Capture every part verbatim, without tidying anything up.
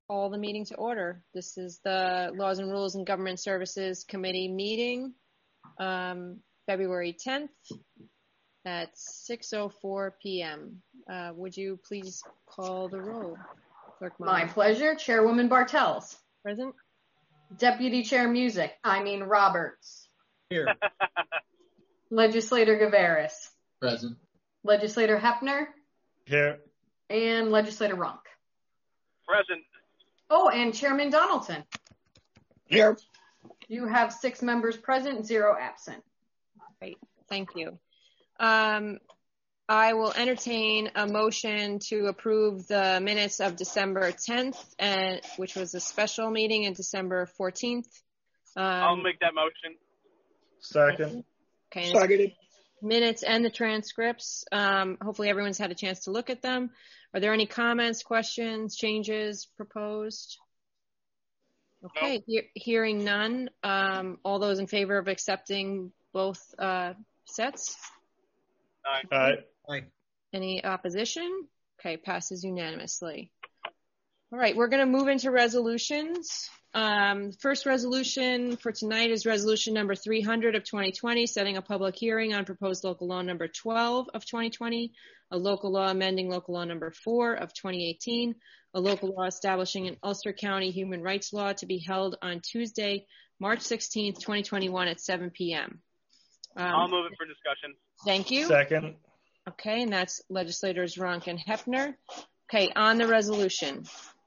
Call the meeting to order. This is the Laws and Rules and Government Services Committee meeting, um, February tenth at six oh four p m Uh, would you please call the roll? Clerk My Mullin. pleasure. Chairwoman Bartels. Present. Deputy Chair Music, I mean Roberts. Here. Legislator Gaveris. Present. Legislator Hepner. Here. And Legislator Runk. Present. Oh, and Chairman Donaldson. Here. You have six members present, zero absent. Great. Thank you. Um, I will entertain a motion to approve the minutes of December tenth, and which was a special meeting, and December fourteenth. Um, I'll make that motion. Second. Okay. Seconded. Minutes and the transcripts. Um, hopefully everyone's had a chance to look at them. Are there any comments, questions, changes proposed? Okay, he- hearing none. Um, all those in favor of accepting both uh, sets? Aye. Aye. Aye. Any opposition? Okay, passes unanimously. All right, we're going to move into resolutions. Um, first resolution for tonight is resolution number three hundred of twenty twenty, setting a public hearing on proposed local law number twelve of twenty twenty, a local law amending local law number four of twenty eighteen, a local law establishing an Ulster County human rights law to be held on Tuesday, March sixteenth, twenty twenty-one at seven p m Um, I'll move it for discussion. Thank you. Second. Okay, and that's legislators Ronk and Hepner. Okay, on the resolution.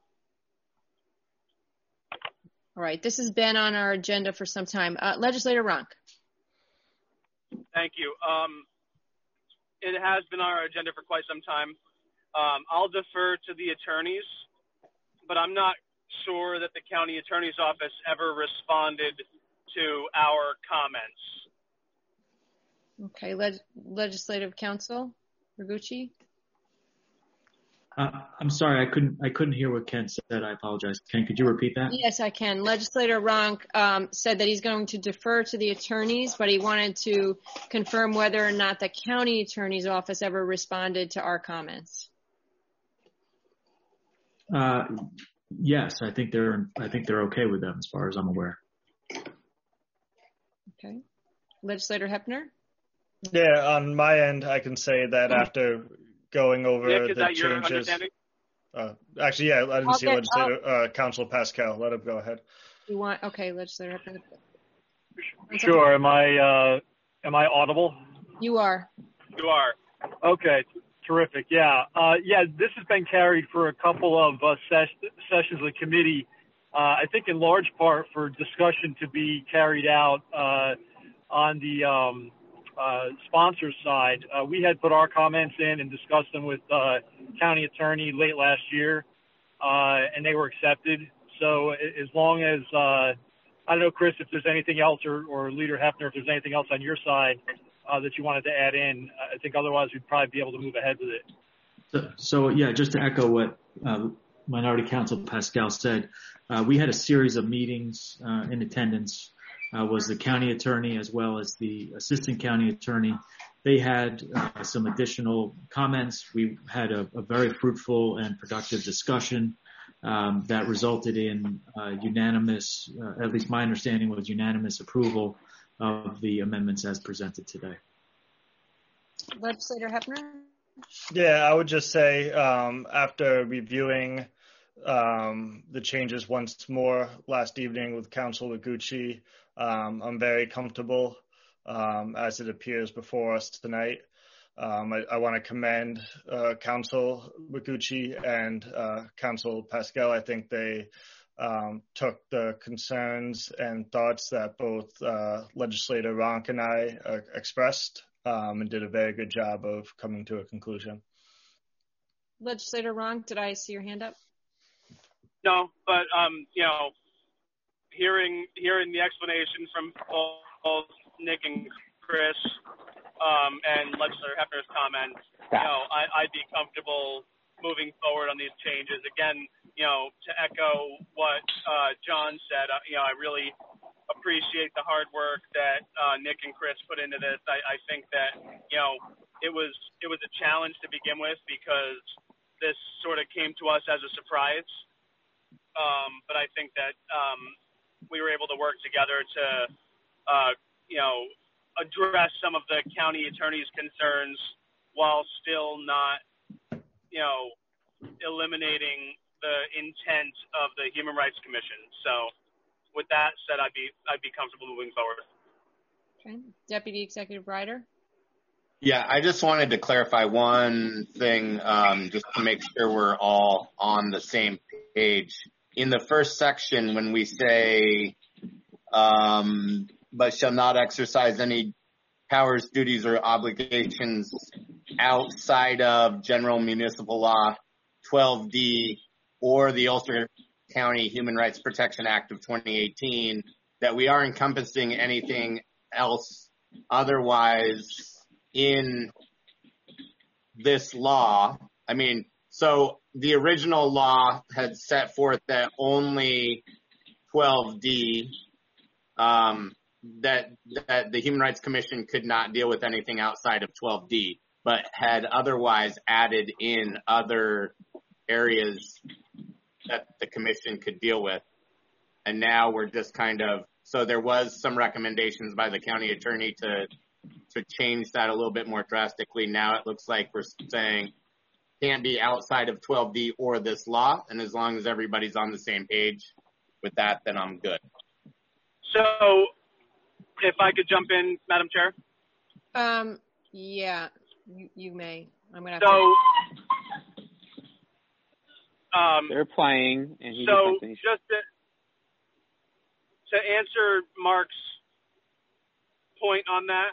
All right, this has been on our agenda for some time. Uh, Legislator Ronk. Thank you. Um, it has been on our agenda for quite some time. Um, I'll defer to the attorneys, but I'm not sure that the county attorney's office ever responded to our comments. Okay, Leg- Legislative Counsel, Rigucci. Uh, I'm sorry, I couldn't. I couldn't hear what Ken said. I apologize. Ken, could you repeat that? Yes, I can. Legislator Ronk um, said that he's going to defer to the attorneys, but he wanted to confirm whether or not the county attorney's office ever responded to our comments. Uh, yes, I think they're. I think they're okay with them, as far as I'm aware. Okay, Legislator Hepner. Yeah, on my end, I can say that after going over Nick, is the that your changes. understanding? Uh, actually, yeah, I didn't I'll see get- Legislator uh, Council Pascal. Let him go ahead. You want? Okay, Legislator Hepner. Sure. Am I uh, am I audible? You are. You are. Okay. Terrific. Yeah. Uh, yeah. This has been carried for a couple of uh, ses- sessions of the committee. Uh, I think in large part for discussion to be carried out uh, on the um, uh, sponsor side. Uh, we had put our comments in and discussed them with uh, county attorney late last year, uh, and they were accepted. So as long as uh, I don't know, Chris, if there's anything else, or, or Leader Hepner, if there's anything else on your side uh, that you wanted to add in, I think otherwise we'd probably be able to move ahead with it. So, so yeah, just to echo what uh, Minority Counsel Pascal said, uh, we had a series of meetings uh, in attendance. Uh, was the county attorney as well as the assistant county attorney. They had uh, some additional comments. We had a, a very fruitful and productive discussion um, that resulted in uh, unanimous, uh, at least my understanding was unanimous approval of the amendments as presented today. Legislator Hepner. Yeah, I would just say um, after reviewing um, the changes once more last evening with Council Rigucci, um, I'm very comfortable um, as it appears before us tonight. Um, I, I want to commend uh, Council Rigucci and uh, Council Pascal. I think they um, took the concerns and thoughts that both uh, Legislator Ronk and I uh, expressed um, and did a very good job of coming to a conclusion. Legislator Ronk, did I see your hand up? No, but um, you know, hearing hearing the explanation from both Nick and Chris um, and Legislator Hepner's comments, you know, I, I'd be comfortable moving forward on these changes. Again, you know, to echo what uh, John said, uh, you know, I really appreciate the hard work that uh, Nick and Chris put into this. I, I think that, you know, it was it was a challenge to begin with because this sort of came to us as a surprise. um, but I think that um, we were able to work together to, uh, you know, address some of the county attorney's concerns while still not, you know, eliminating the intent of the Human Rights Commission. So with that said, I'd be I'd be comfortable moving forward. Okay. Deputy Executive Ryder. Yeah, I just wanted to clarify one thing, um, just to make sure we're all on the same page. In the first section, when we say, um, but shall not exercise any powers, duties, or obligations outside of General Municipal Law twelve D or the Ulster County Human Rights Protection Act of twenty eighteen, that we are encompassing anything else otherwise in this law. I mean, so the original law had set forth that only twelve D, um, that that the Human Rights Commission could not deal with anything outside of twelve D, but had otherwise added in other areas that the commission could deal with. And now we're just kind of, so there was some recommendations by the county attorney to to change that a little bit more drastically. Now it looks like we're saying can't be outside of twelve D or this law, and as long as everybody's on the same page with that, then I'm good. So if I could jump in, Madam Chair? Um, yeah, you, you may. I'm going to have So, to... um, They're playing, and he so just just to, to answer Mark's point on that,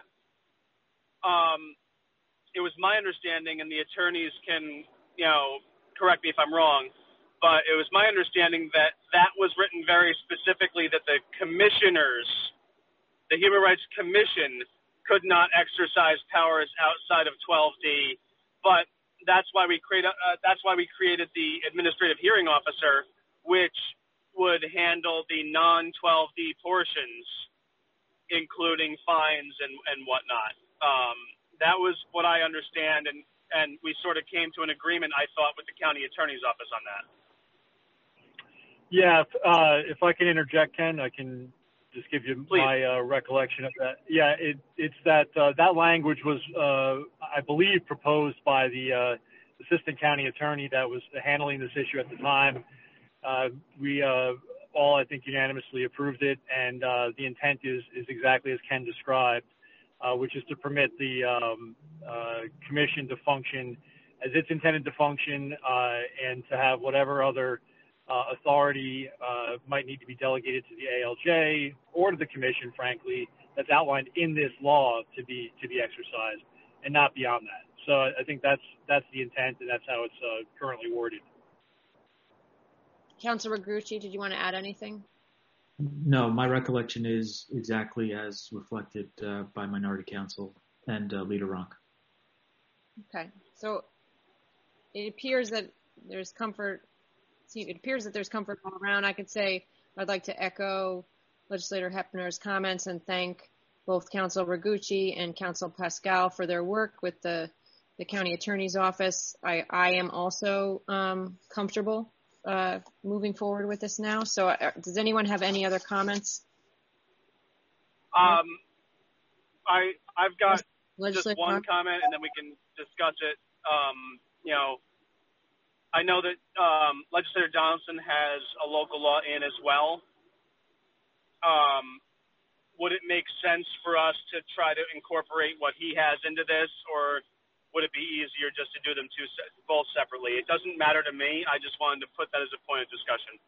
um, it was my understanding, and the attorneys can, you know, correct me if I'm wrong, but it was my understanding that that was written very specifically that the commissioners, the Human Rights Commission, could not exercise powers outside of twelve D, but that's why we create, uh, that's why we created the administrative hearing officer, which would handle the non twelve D portions, including fines and, and whatnot. Um, that was what I understand, and, and we sort of came to an agreement, I thought, with the county attorney's office on that. Yeah, if, uh, if I can interject, Ken, I can just give you Please. my uh, recollection of that. Yeah, it, it's that uh, that language was, uh, I believe, proposed by the uh, assistant county attorney that was handling this issue at the time. Uh, we uh, all, I think, unanimously approved it, and uh, the intent is is exactly as Ken described, uh, which is to permit the um, uh, commission to function as it's intended to function, uh, and to have whatever other uh, authority uh, might need to be delegated to the A L J or to the commission, frankly, that's outlined in this law to be to be exercised, and not beyond that. So I think that's that's the intent, and that's how it's uh, currently worded. Councilor Grucci, did you want to add anything? No, my recollection is exactly as reflected uh, by Minority Counsel and uh, Leader Ronk. Okay, so it appears that there's comfort. It appears that there's comfort all around. I could say I'd like to echo Legislator Hepner's comments and thank both Council Ragucci and Council Pascal for their work with the, the county attorney's office. I, I am also um, comfortable uh, moving forward with this now. So uh, does anyone have any other comments? Um, I, I've got Legislator just one Ronk? comment, and then we can discuss it. Um, you know, I know that um, Legislator Donaldson has a local law in as well. Um, would it make sense for us to try to incorporate what he has into this, or would it be easier just to do them two both separately? It doesn't matter to me. I just wanted to put that as a point of discussion.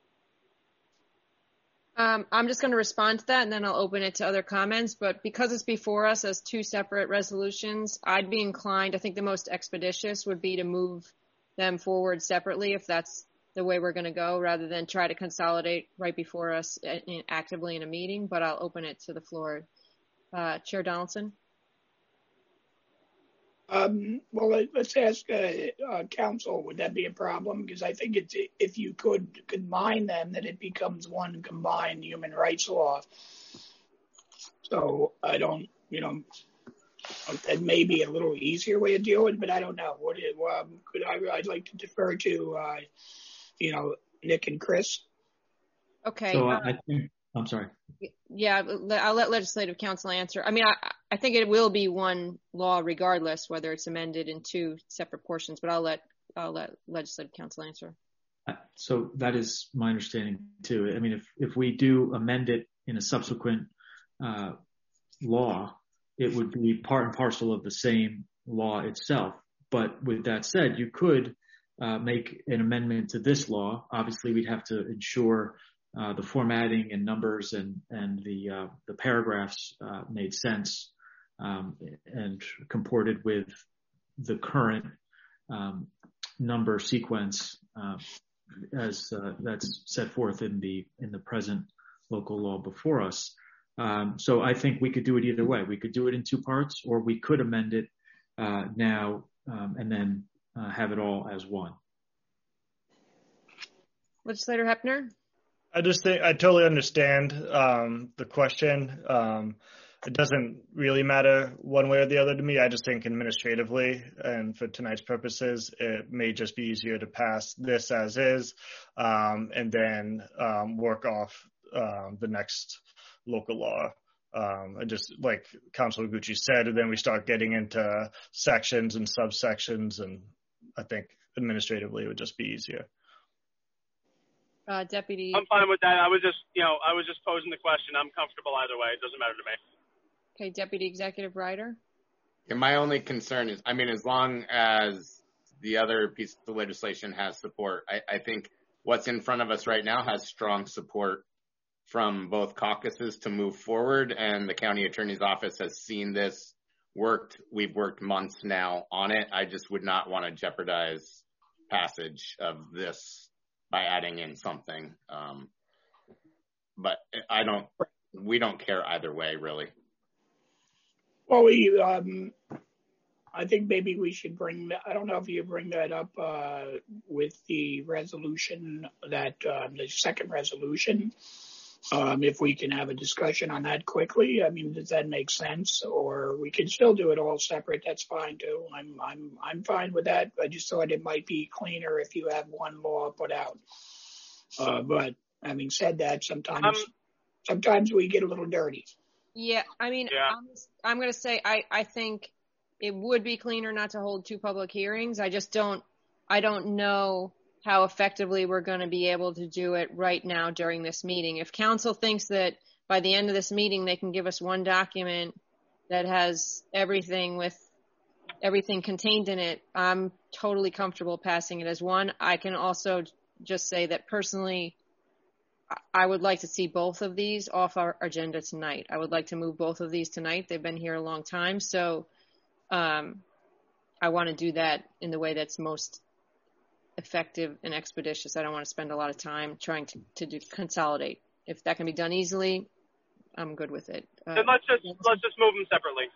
Um, I'm just going to respond to that, and then I'll open it to other comments. But because it's before us as two separate resolutions, I'd be inclined, I think the most expeditious would be to move them forward separately if that's the way we're going to go, rather than try to consolidate right before us in, actively in a meeting. But I'll open it to the floor. Uh, Chair Donaldson? Um, well, let's ask uh, uh, council, would that be a problem? Because I think it's, if you could combine them, that it becomes one combined human rights law. So I don't, you know, that may be a little easier way of dealing, but I don't know. What it, um, could I? I'd like to defer to, uh, you know, Nick and Chris. Okay. So uh, I think, I'm sorry. Yeah, I'll let legislative council answer. I mean, I, I think it will be one law regardless, whether it's amended in two separate portions, but I'll let, I'll let legislative council answer. So that is my understanding too. I mean, if, if we do amend it in a subsequent uh, law, it would be part and parcel of the same law itself. But with that said, you could uh, make an amendment to this law. Obviously, we'd have to ensure uh, the formatting and numbers and and the uh, the paragraphs uh, made sense um, and comported with the current um, number sequence uh, as uh, that's set forth in the in the present local law before us. Um, so I think we could do it either way. We could do it in two parts, or we could amend it uh, now um, and then uh, have it all as one. Legislator Hepner? I just think I totally understand um, the question. Um, it doesn't really matter one way or the other to me. I just think administratively and for tonight's purposes, it may just be easier to pass this as is um, and then um, work off um, the next local law. Um, and just like Councilor Gucci said, and then we start getting into sections and subsections, and I think administratively it would just be easier. Uh, Deputy. I'm fine with that. I was just, you know, I was just posing the question. I'm comfortable either way. It doesn't matter to me. Okay, Deputy Executive Ryder. And my only concern is, I mean, as long as the other piece of legislation has support, I, I think what's in front of us right now has strong support from both caucuses to move forward, and the county attorney's office has seen this worked. We've worked months now on it. I just would not want to jeopardize passage of this by adding in something. Um, but I don't, we don't care either way, really. Well, we, um, I think maybe we should bring that, I don't know if you bring that up uh, with the resolution that, uh, the second resolution. Um, if we can have a discussion on that quickly, I mean, does that make sense? Or we can still do it all separate. That's fine too. I'm, I'm, I'm fine with that. I just thought it might be cleaner if you have one law put out. Uh, but having said that, sometimes, Um, sometimes we get a little dirty. Yeah, I mean, Yeah. I'm, I'm going to say I, I think it would be cleaner not to hold two public hearings. I just don't, I don't know how effectively we're going to be able to do it right now during this meeting. If council thinks that by the end of this meeting they can give us one document that has everything with everything contained in it, I'm totally comfortable passing it as one. I can also just say that personally, I would like to see both of these off our agenda tonight. I would like to move both of these tonight. They've been here a long time, so um, I want to do that in the way that's most effective and expeditious. I don't want to spend a lot of time trying to, to do, consolidate. If that can be done easily, I'm good with it. Uh, then let's just let's just move them separately.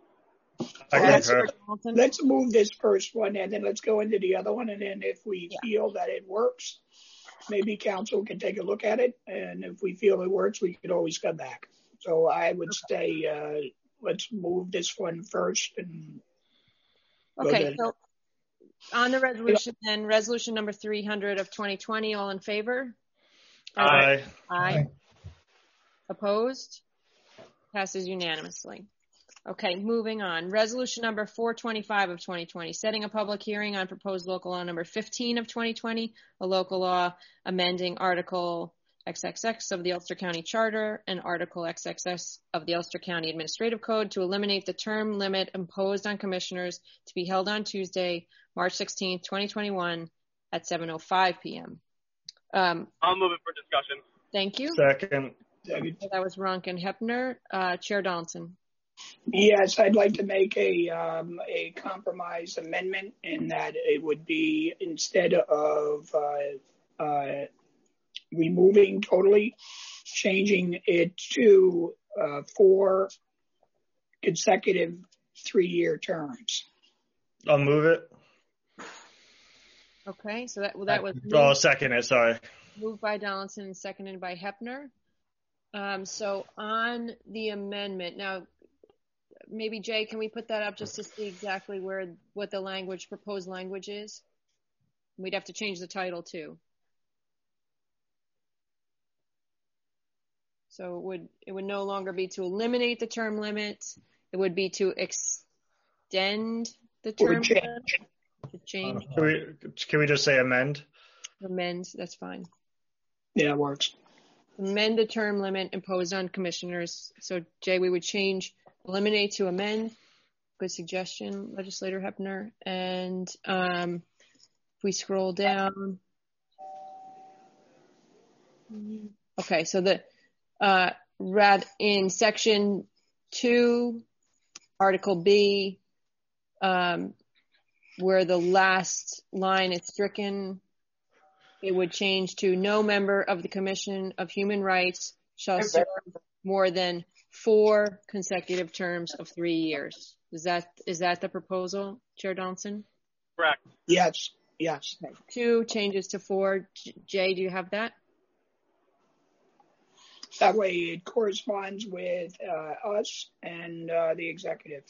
I Let's, concur. let's move this first one and then let's go into the other one. And then if we Yeah. feel that it works, maybe council can take a look at it. And if we feel it works, we could always come back. So I would say, uh, let's move this one first. And go Okay, ahead. so on the resolution then, resolution number three hundred of twenty twenty, all in favor? Aye. Aye. Opposed? Passes unanimously. Okay, moving on. Resolution number four twenty-five of twenty twenty, setting a public hearing on proposed local law number fifteen of twenty twenty, a local law amending Article triple X of the Ulster County Charter and Article triple X of the Ulster County Administrative Code to eliminate the term limit imposed on commissioners, to be held on Tuesday, March sixteenth, twenty twenty-one at seven oh five p.m. Um, I'll move it for discussion. thank you. Second. That was Ronk and Hepner. Uh, Chair Donaldson. Yes, I'd like to make a um, a compromise amendment in that it would be, instead of uh, uh, removing totally, changing it to uh, four consecutive three-year terms. I'll move it. Okay, so that well, that was Oh, moved, second it, sorry. moved by Donaldson and seconded by Hepner. Um, so on the amendment, now maybe Jay, can we put that up just to see exactly where what the language, proposed language is? We'd have to change the title too. So it would, it would no longer be to eliminate the term limit. It would be to extend the Or term change. limit. To change, Can we, can we just say amend? amend, that's fine. Yeah, it works. Amend the term limit imposed on commissioners. So Jay, we would change eliminate to amend. Good suggestion, Legislator Hepner. And um, if we scroll down. Okay, so the uh, rad in section two, Article B, um, where the last line is stricken, it would change to no member of the Commission of Human Rights shall serve more than four consecutive terms of three years. Is that is that the proposal, Chair Donaldson? Correct. Yes, yes. Okay. Two changes to four. J- Jay, do you have that? That way it corresponds with uh, us and uh, the executive.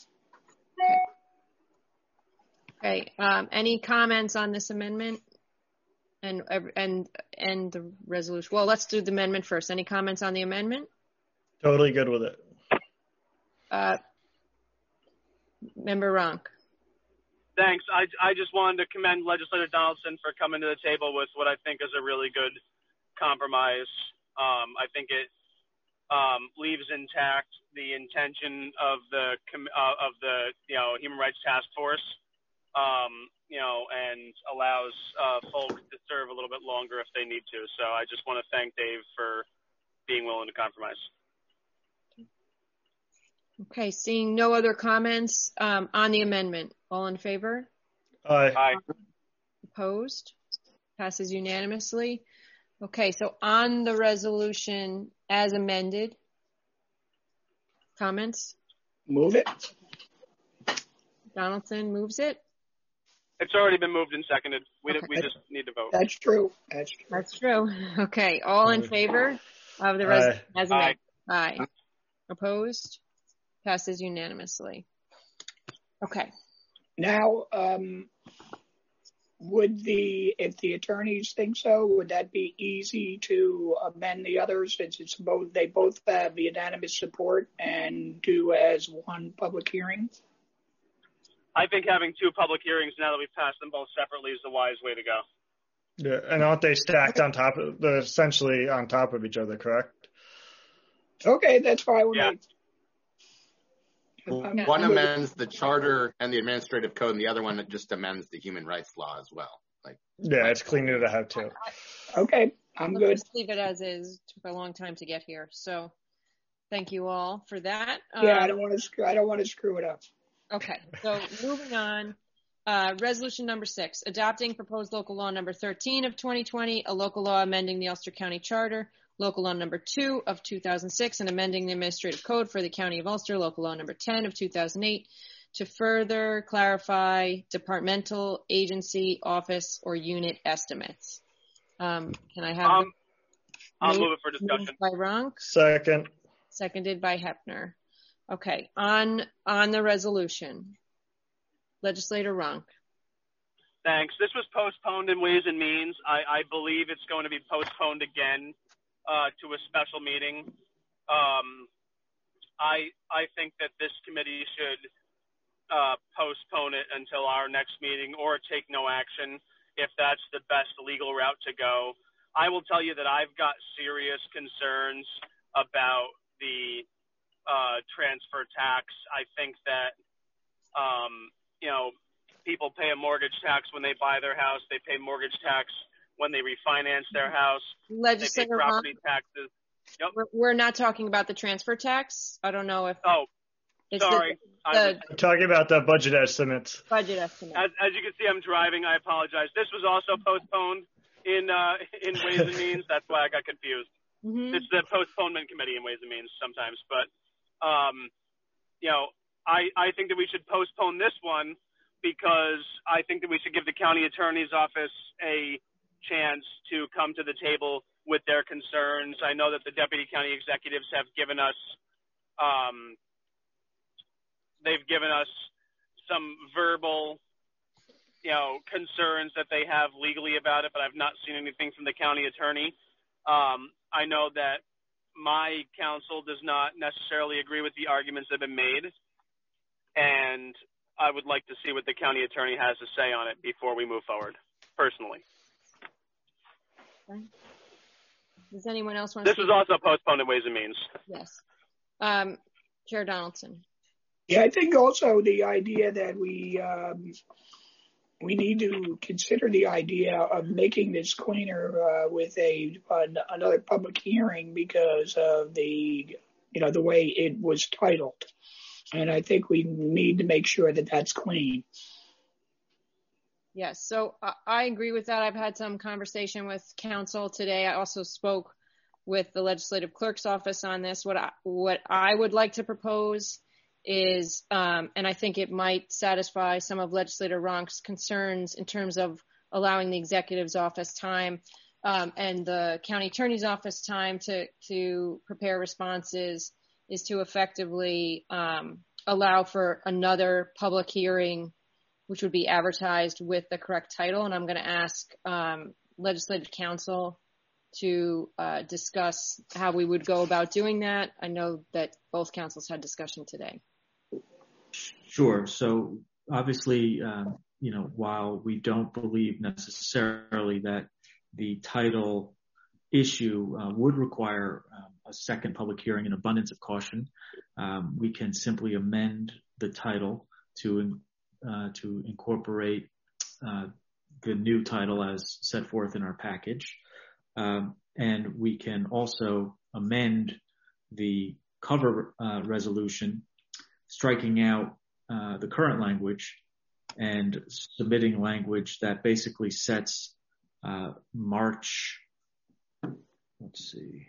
Okay. Um, any comments on this amendment? And and and the resolution. Well, let's do the amendment first. Any comments on the amendment? Totally good with it. Uh, Member Ronk. Thanks. I, I just wanted to commend Legislator Donaldson for coming to the table with what I think is a really good compromise. Um, I think it um, leaves intact the intention of the uh, of the you know Human Rights Task Force, um, you know, and allows uh, folks to serve a little bit longer if they need to. So I just want to thank Dave for being willing to compromise. Okay, seeing no other comments um, on the amendment. All in favor? Aye. Aye. Opposed? Passes unanimously. Okay, so on the resolution as amended, comments? Move it. Donaldson moves it. It's already been moved and seconded. We Okay. we just need to vote. That's true. That's true. That's true. Okay, all in favor of the resolution as amended? Aye. Aye. Opposed? Passes unanimously. Okay. Now, um, would the, if the attorneys think so, would that be easy to amend the others since it's both, they both have unanimous support and do as one public hearing? I think having two public hearings now that we've passed them both separately is the wise way to go. Yeah, and aren't they stacked on top of, they're essentially on top of each other, correct? Okay, that's fine with Yeah. me. One I'm- amends the charter and the administrative code, and the other one just amends the human rights law as well. Like, Yeah, it's cleaner to have two. Okay, I'm Let's good. just leave it as is. It took a long time to get here. So thank you all for that. Yeah, I Um, don't want to screw, I don't want to screw it up. Okay, so moving on, uh, resolution number six, adopting proposed local law number thirteen of twenty twenty, a local law amending the Ulster County Charter, local law number two of two thousand six, and amending the administrative code for the County of Ulster, local law number ten of two thousand eight, to further clarify departmental, agency, office, or unit estimates. Um, can I have Um, I'll Move- move it for discussion. moved by Ronk, Second. seconded by Hepner. Okay, on on the resolution, Legislator Ronk. Thanks. This was postponed in Ways and Means. I, I believe it's going to be postponed again uh, to a special meeting. Um, I I think that this committee should uh, postpone it until our next meeting or take no action if that's the best legal route to go. I will tell you that I've got serious concerns about the uh, transfer tax. I think that, um, you know, people pay a mortgage tax when they buy their house. They pay mortgage tax when they refinance their house. They pay Legislator Ronk, property taxes. Yep. we're, we're not talking about the transfer tax. I don't know if Oh, it's sorry. the, I the was, Talking about the budget estimates. budget estimate. as, as you can see, I'm driving. I apologize. This was also postponed in uh, in Ways and Means. That's why I got confused. Mhm. It's the postponement committee in Ways and Means sometimes. But, um, you know, I, I think that we should postpone this one because I think that we should give the county attorney's office a chance to come to the table with their concerns. I know that the deputy county executives have given us, um, they've given us some verbal, you know, concerns that they have legally about it, but I've not seen anything from the county attorney. Um, I know that my counsel does not necessarily agree with the arguments that have been made, and I would like to see what the county attorney has to say on it before we move forward, personally. Okay. Does anyone else want This to is also postponed in Ways and Means. Yes. Um, Chair Donaldson. Yeah, I think also the idea that we um, we need to consider the idea of making this cleaner uh, with a an, another public hearing because of the you know the way it was titled, and I think we need to make sure that that's clean. Yes, so uh, I agree with that. I've had some conversation with counsel today. I also spoke with the legislative clerk's office on this. What I, what I would like to propose is, um, and I think it might satisfy some of Legislator Ronk's concerns in terms of allowing the executive's office time um, and the county attorney's office time to, to prepare responses, is to effectively um, allow for another public hearing, which would be advertised with the correct title. And I'm going to ask um, legislative counsel to uh, discuss how we would go about doing that. I know that both councils had discussion today. Sure. So obviously, um, you know, while we don't believe necessarily that the title issue uh, would require um, a second public hearing, an abundance of caution, um, we can simply amend the title to uh, to incorporate uh, the new title as set forth in our package. Um, and we can also amend the cover uh, resolution, striking out uh, the current language and submitting language that basically sets uh, March, let's see,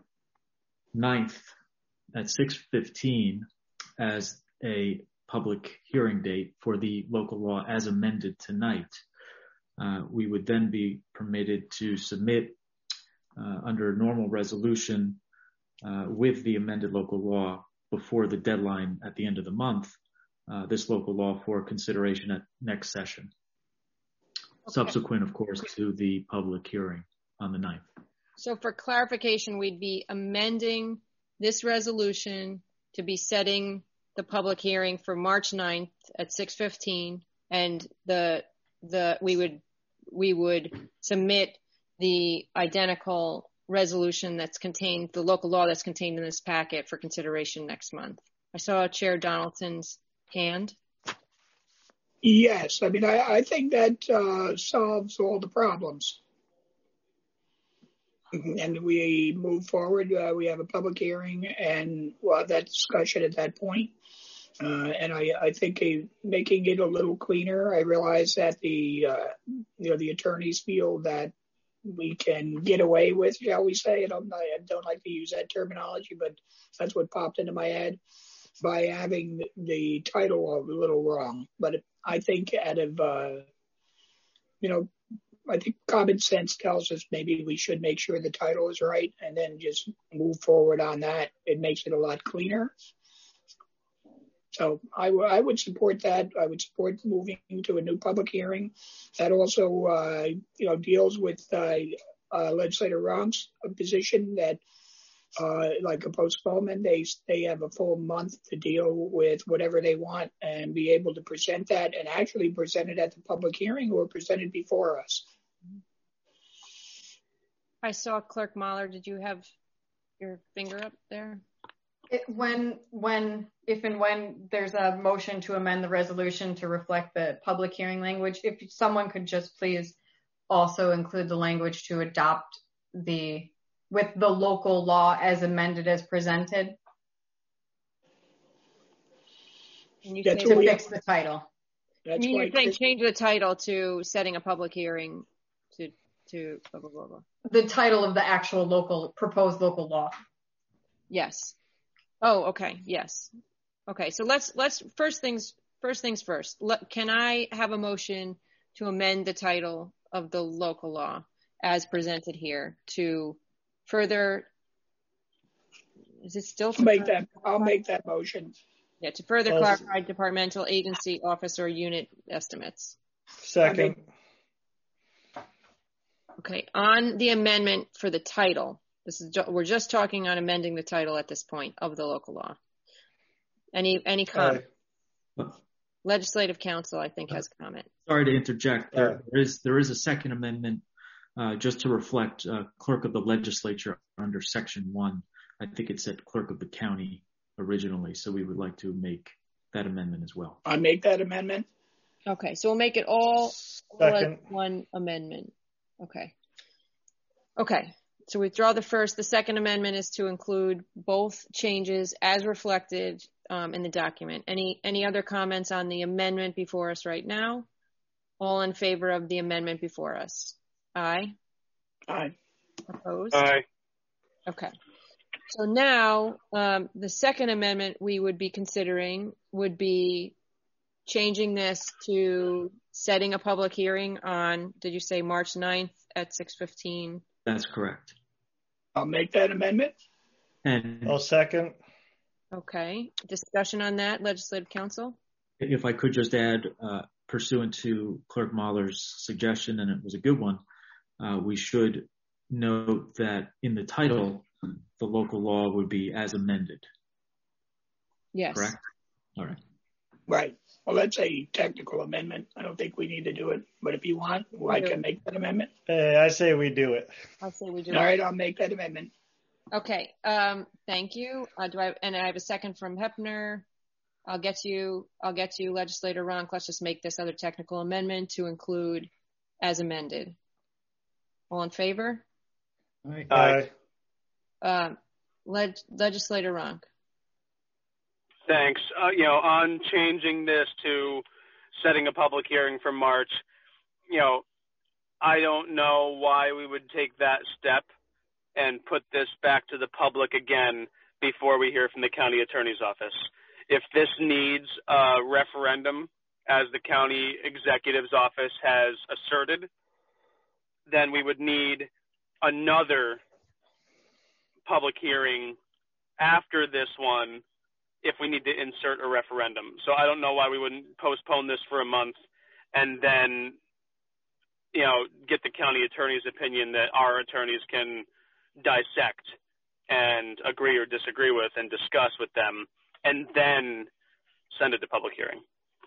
ninth at six fifteen as a public hearing date for the local law as amended tonight. Uh, we would then be permitted to submit Uh, under normal resolution uh, with the amended local law before the deadline at the end of the month, uh, this local law for consideration at next session, okay. Subsequent, of course, to the public hearing on the ninth. So for clarification, we'd be amending this resolution to be setting the public hearing for March ninth at six fifteen, and the the we would we would submit the identical resolution that's contained, the local law that's contained in this packet for consideration next month. I saw Chair Donaldson's hand. Yes, I mean, I, I think that uh, solves all the problems. And we move forward, uh, we have a public hearing, and we'll have that discussion at that point. Uh, and I, I think a, making it a little cleaner, I realize that the, uh, you know, the attorneys feel that we can get away with, shall we say, and I'm not, I don't like to use that terminology, but that's what popped into my head, by having the title a little wrong. But I think out of, uh, you know, I think common sense tells us maybe we should make sure the title is right and then just move forward on that. It makes it a lot cleaner. So I, w- I would support that. I would support moving to a new public hearing. That also, uh, you know, deals with uh, uh, Legislator Ronk's position that, uh, like a postponement, they they have a full month to deal with whatever they want and be able to present that and actually present it at the public hearing or present it before us. I saw Clerk Mahler. Did you have your finger up there? It, when, when, if and when there's a motion to amend the resolution to reflect the public hearing language, if someone could just please also include the language to adopt the, with the local law as amended as presented. Can you That's say to we- fix the title. That's I mean, why you're saying Chris- change the title to setting a public hearing to, to blah, blah, blah, blah. The title of the actual local, proposed local law. Yes. Oh, okay. Yes. Okay. So let's, let's, first things, first things first. Let, can I have a motion to amend the title of the local law as presented here to further, is it still? I'll make that, I'll make that motion. Yeah, to further Well, clarify departmental, agency, office, or unit estimates. Second. Okay. On the amendment for the title, This is, we're just talking on amending the title at this point of the local law. Any, any comment? Uh, Legislative Council, I think, has comment. Sorry to interject. Uh, There, there is there is a second amendment uh, just to reflect uh, clerk of the legislature under section one. I think it said clerk of the county originally, so we would like to make that amendment as well. I make that amendment. Okay, so we'll make it all, all as Second. one amendment. Okay. Okay, so we withdraw the first. The second amendment is to include both changes as reflected um, in the document. Any any other comments on the amendment before us right now? All in favor of the amendment before us? Aye. Aye. Opposed? Aye. Okay. So now, um, the second amendment we would be considering would be changing this to setting a public hearing on, did you say March ninth at six fifteen? That's correct. I'll make that amendment. And I'll second. Okay. Discussion on that, Legislative Council? if I could just add, uh, pursuant to Clerk Mahler's suggestion, and it was a good one, uh, we should note that in the title, the local law would be as amended. Yes. Correct? All right. Right. Well, that's a technical amendment. I don't think we need to do it, but if you want, well, I can make that amendment. Hey, I say we do it. I'll say we do. All right, I'll make that amendment. Okay. Um, thank you. Uh, do I, and I have a second from Hepner. I'll get to you, I'll get to you, Legislator Ronk. Let's just make this other technical amendment to include as amended. All in favor? All right. Aye. Um, Leg- Legislator Ronk. Thanks. Uh, you know, on changing this to setting a public hearing for March, you know, I don't know why we would take that step and put this back to the public again before we hear from the county attorney's office. If this needs a referendum, as the county executive's office has asserted, then we would need another public hearing after this one if we need to insert a referendum. So I don't know why we wouldn't postpone this for a month and then, you know, get the county attorney's opinion that our attorneys can dissect and agree or disagree with and discuss with them, and then send it to public hearing.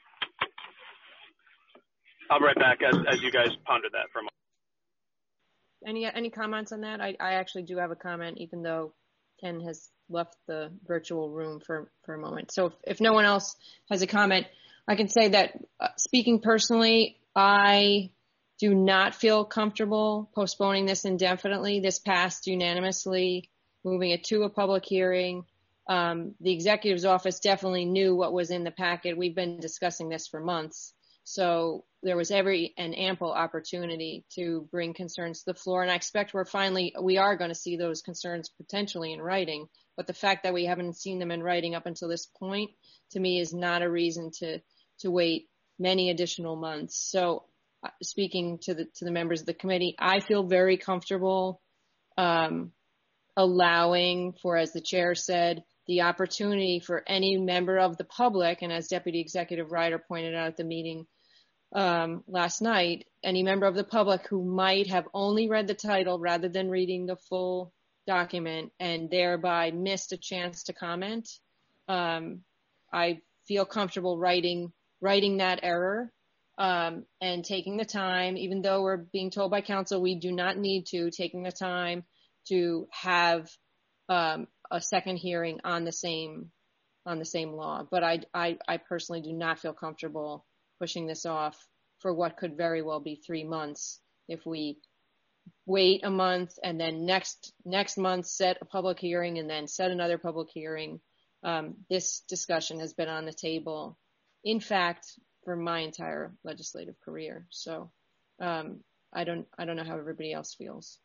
I'll be right back as, as you guys ponder that for a moment. Any, any comments on that? I, I actually do have a comment, even though Ken has left the virtual room for, for a moment. So if, if no one else has a comment, I can say that uh, speaking personally, I do not feel comfortable postponing this indefinitely. This passed unanimously, moving it to a public hearing. Um, the executive's office definitely knew what was in the packet. We've been discussing this for months. So there was every and ample opportunity to bring concerns to the floor. And I expect we're finally, we are going to see those concerns potentially in writing. But the fact that we haven't seen them in writing up until this point, to me, is not a reason to, to wait many additional months. So uh, speaking to the, to the members of the committee, I feel very comfortable, um, allowing for, as the chair said, the opportunity for any member of the public, and as Deputy Executive Ryder pointed out at the meeting um, last night, any member of the public who might have only read the title rather than reading the full document and thereby missed a chance to comment. Um, I feel comfortable writing writing that error um, and taking the time, even though we're being told by council we do not need to, taking the time to have um, a second hearing on the same on the same law. But I, I, I personally do not feel comfortable pushing this off for what could very well be three months if we wait a month and then next next month set a public hearing and then set another public hearing. Um, this discussion has been on the table, in fact, for my entire legislative career. So um, I don't I don't know how everybody else feels.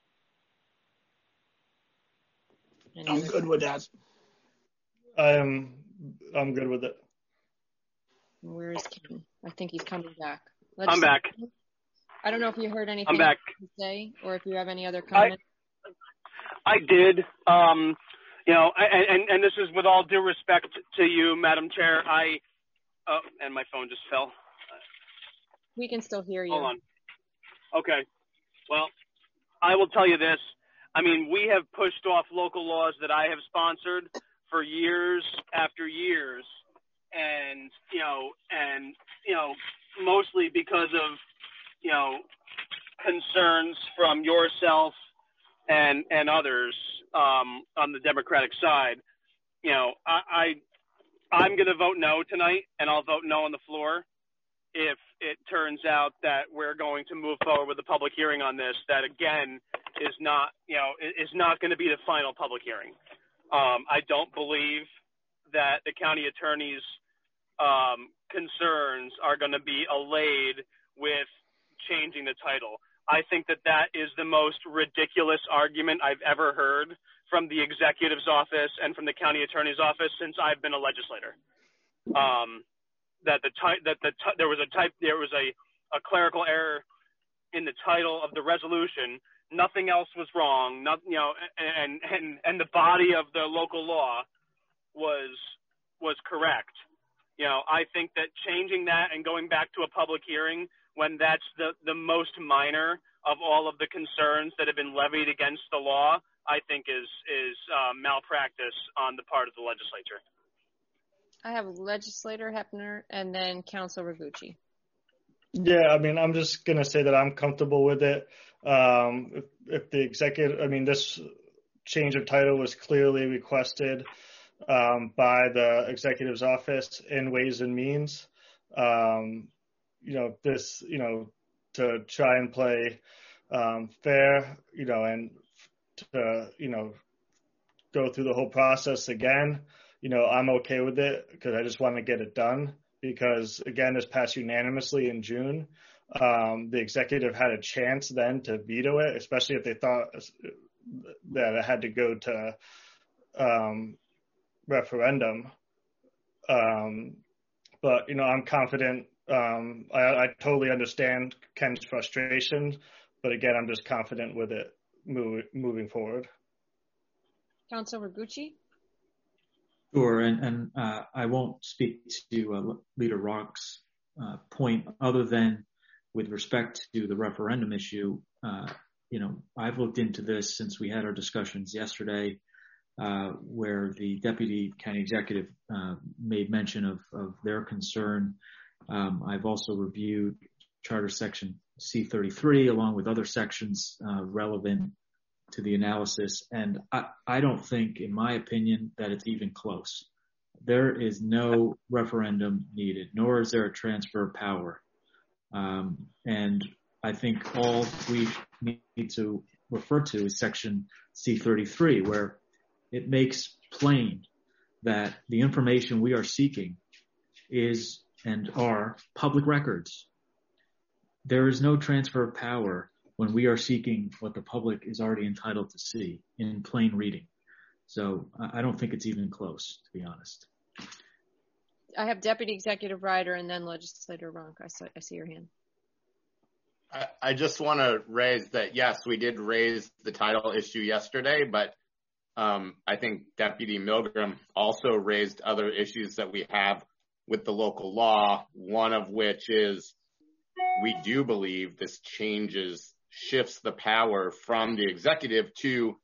I'm good with that. I'm I'm good with it. Where is Ken? I think he's coming back. Let's I'm back. I don't know if you heard anything I'm back. to say or if you have any other comments. I, I did. Um, you know, and, and, and this is with all due respect to you, Madam Chair. I oh, and my phone just fell. We can still hear you. Hold on. Okay. Well, I will tell you this. I mean, we have pushed off local laws that I have sponsored for years after years, and you know, and you know, mostly because of you know concerns from yourself and and others um, on the Democratic side. You know, I, I I'm going to vote no tonight, and I'll vote no on the floor if it turns out that we're going to move forward with a public hearing on this. That again is not, you know, is not going to be the final public hearing. Um, I don't believe that the county attorney's um, concerns are going to be allayed with changing the title. I think that that is the most ridiculous argument I've ever heard from the executive's office and from the county attorney's office since I've been a legislator. Um, that the ty- that the t- there was a type there was a, a clerical error in the title of the resolution. Nothing else was wrong. Not, you know, and and and the body of the local law was was correct. You know, I think that changing that and going back to a public hearing when that's the, the most minor of all of the concerns that have been levied against the law, I think is is uh, malpractice on the part of the legislature. I have legislator Hepner and then Councilor Ragucci. Yeah, I mean, I'm just going to say that I'm comfortable with it. Um, if, if the executive, I mean, this change of title was clearly requested um, by the executive's office in Ways and Means. Um, you know, this, you know, to try and play um, fair, you know, and to, you know, go through the whole process again, you know, I'm okay with it because I just want to get it done. Because, again, this passed unanimously in June. Um, the executive had a chance then to veto it, especially if they thought that it had to go to um, referendum. Um, but, you know, I'm confident. Um, I, I totally understand Ken's frustration. But, again, I'm just confident with it move, moving forward. Councilor Ragucci? Sure, and, and uh, I won't speak to uh, Leader Rock's uh, point other than with respect to the referendum issue. Uh, you know, I've looked into this since we had our discussions yesterday, uh, where the deputy county executive uh, made mention of, of their concern. Um, I've also reviewed Charter Section C thirty-three along with other sections uh, relevant to the analysis. And I, I don't think, in my opinion, that it's even close. There is no referendum needed, nor is there a transfer of power. Um, and I think all we need to refer to is Section C thirty-three, where it makes plain that the information we are seeking is and are public records. There is no transfer of power when we are seeking what the public is already entitled to see in plain reading. So I don't think it's even close, to be honest. I have Deputy Executive Ryder and then Legislator Ronk. I see, I see your hand. I, I just want to raise that, yes, we did raise the title issue yesterday, but um, I think Deputy Milgram also raised other issues that we have with the local law, one of which is we do believe this changes shifts the power from the executive to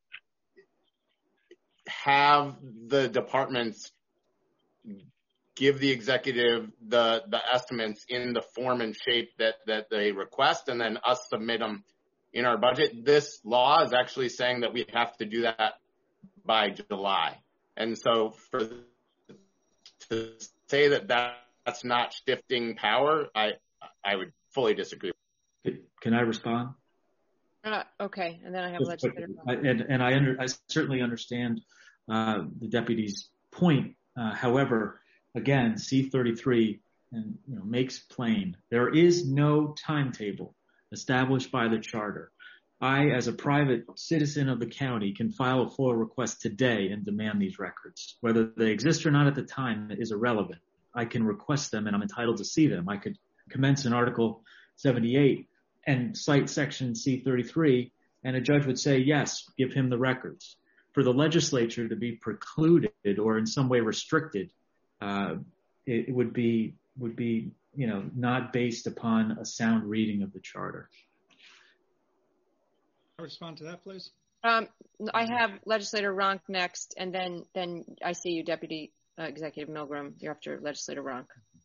have the departments give the executive the, the estimates in the form and shape that, that they request, and then us submit them in our budget. This law is actually saying that we have to do that by July. And so for to say that that's not shifting power, I, I would fully disagree. Can I respond? Uh, okay, and then I have legislator. I, and and I, under, I certainly understand uh, the deputy's point. Uh, however, again, C thirty-three and, you know, makes plain there is no timetable established by the charter. I, as a private citizen of the county, can file a FOIA request today and demand these records. Whether they exist or not at the time is irrelevant. I can request them, and I'm entitled to see them. I could commence in Article seventy-eight and cite Section C thirty-three, and a judge would say, yes, give him the records. For the legislature to be precluded or in some way restricted, uh, it, it would be, would be, you know, not based upon a sound reading of the charter. I'll respond to that, please. Um, I have Legislator Ronk next, and then then I see you, Deputy uh, Executive Milgram. You're after Legislator Ronk.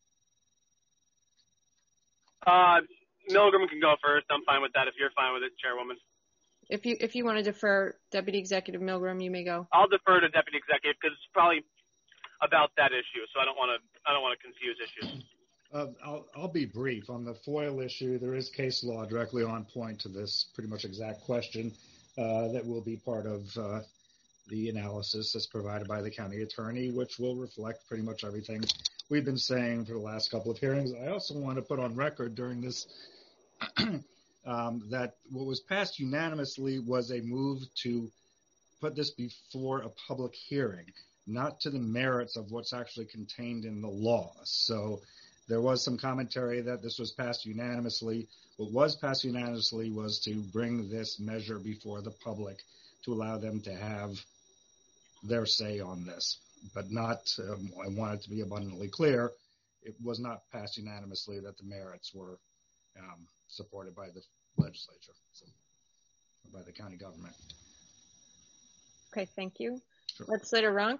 Uh, Milgram can go first. I'm fine with that if you're fine with it, Chairwoman. If you if you want to defer, Deputy Executive Milgram, you may go. I'll defer to Deputy Executive because it's probably about that issue, so I don't want to I don't want to confuse issues. Uh, I'll, I'll be brief. On the FOIL issue, there is case law directly on point to this pretty much exact question uh, that will be part of uh, the analysis that's provided by the county attorney, which will reflect pretty much everything we've been saying for the last couple of hearings. I also want to put on record during this um, that what was passed unanimously was a move to put this before a public hearing, not to the merits of what's actually contained in the law. So there was some commentary that this was passed unanimously. What was passed unanimously was to bring this measure before the public to allow them to have their say on this, but not, um, I want it to be abundantly clear, it was not passed unanimously that the merits were um, supported by the legislature, so, by the county government. Okay, thank you. Sure. Legislator Ronk.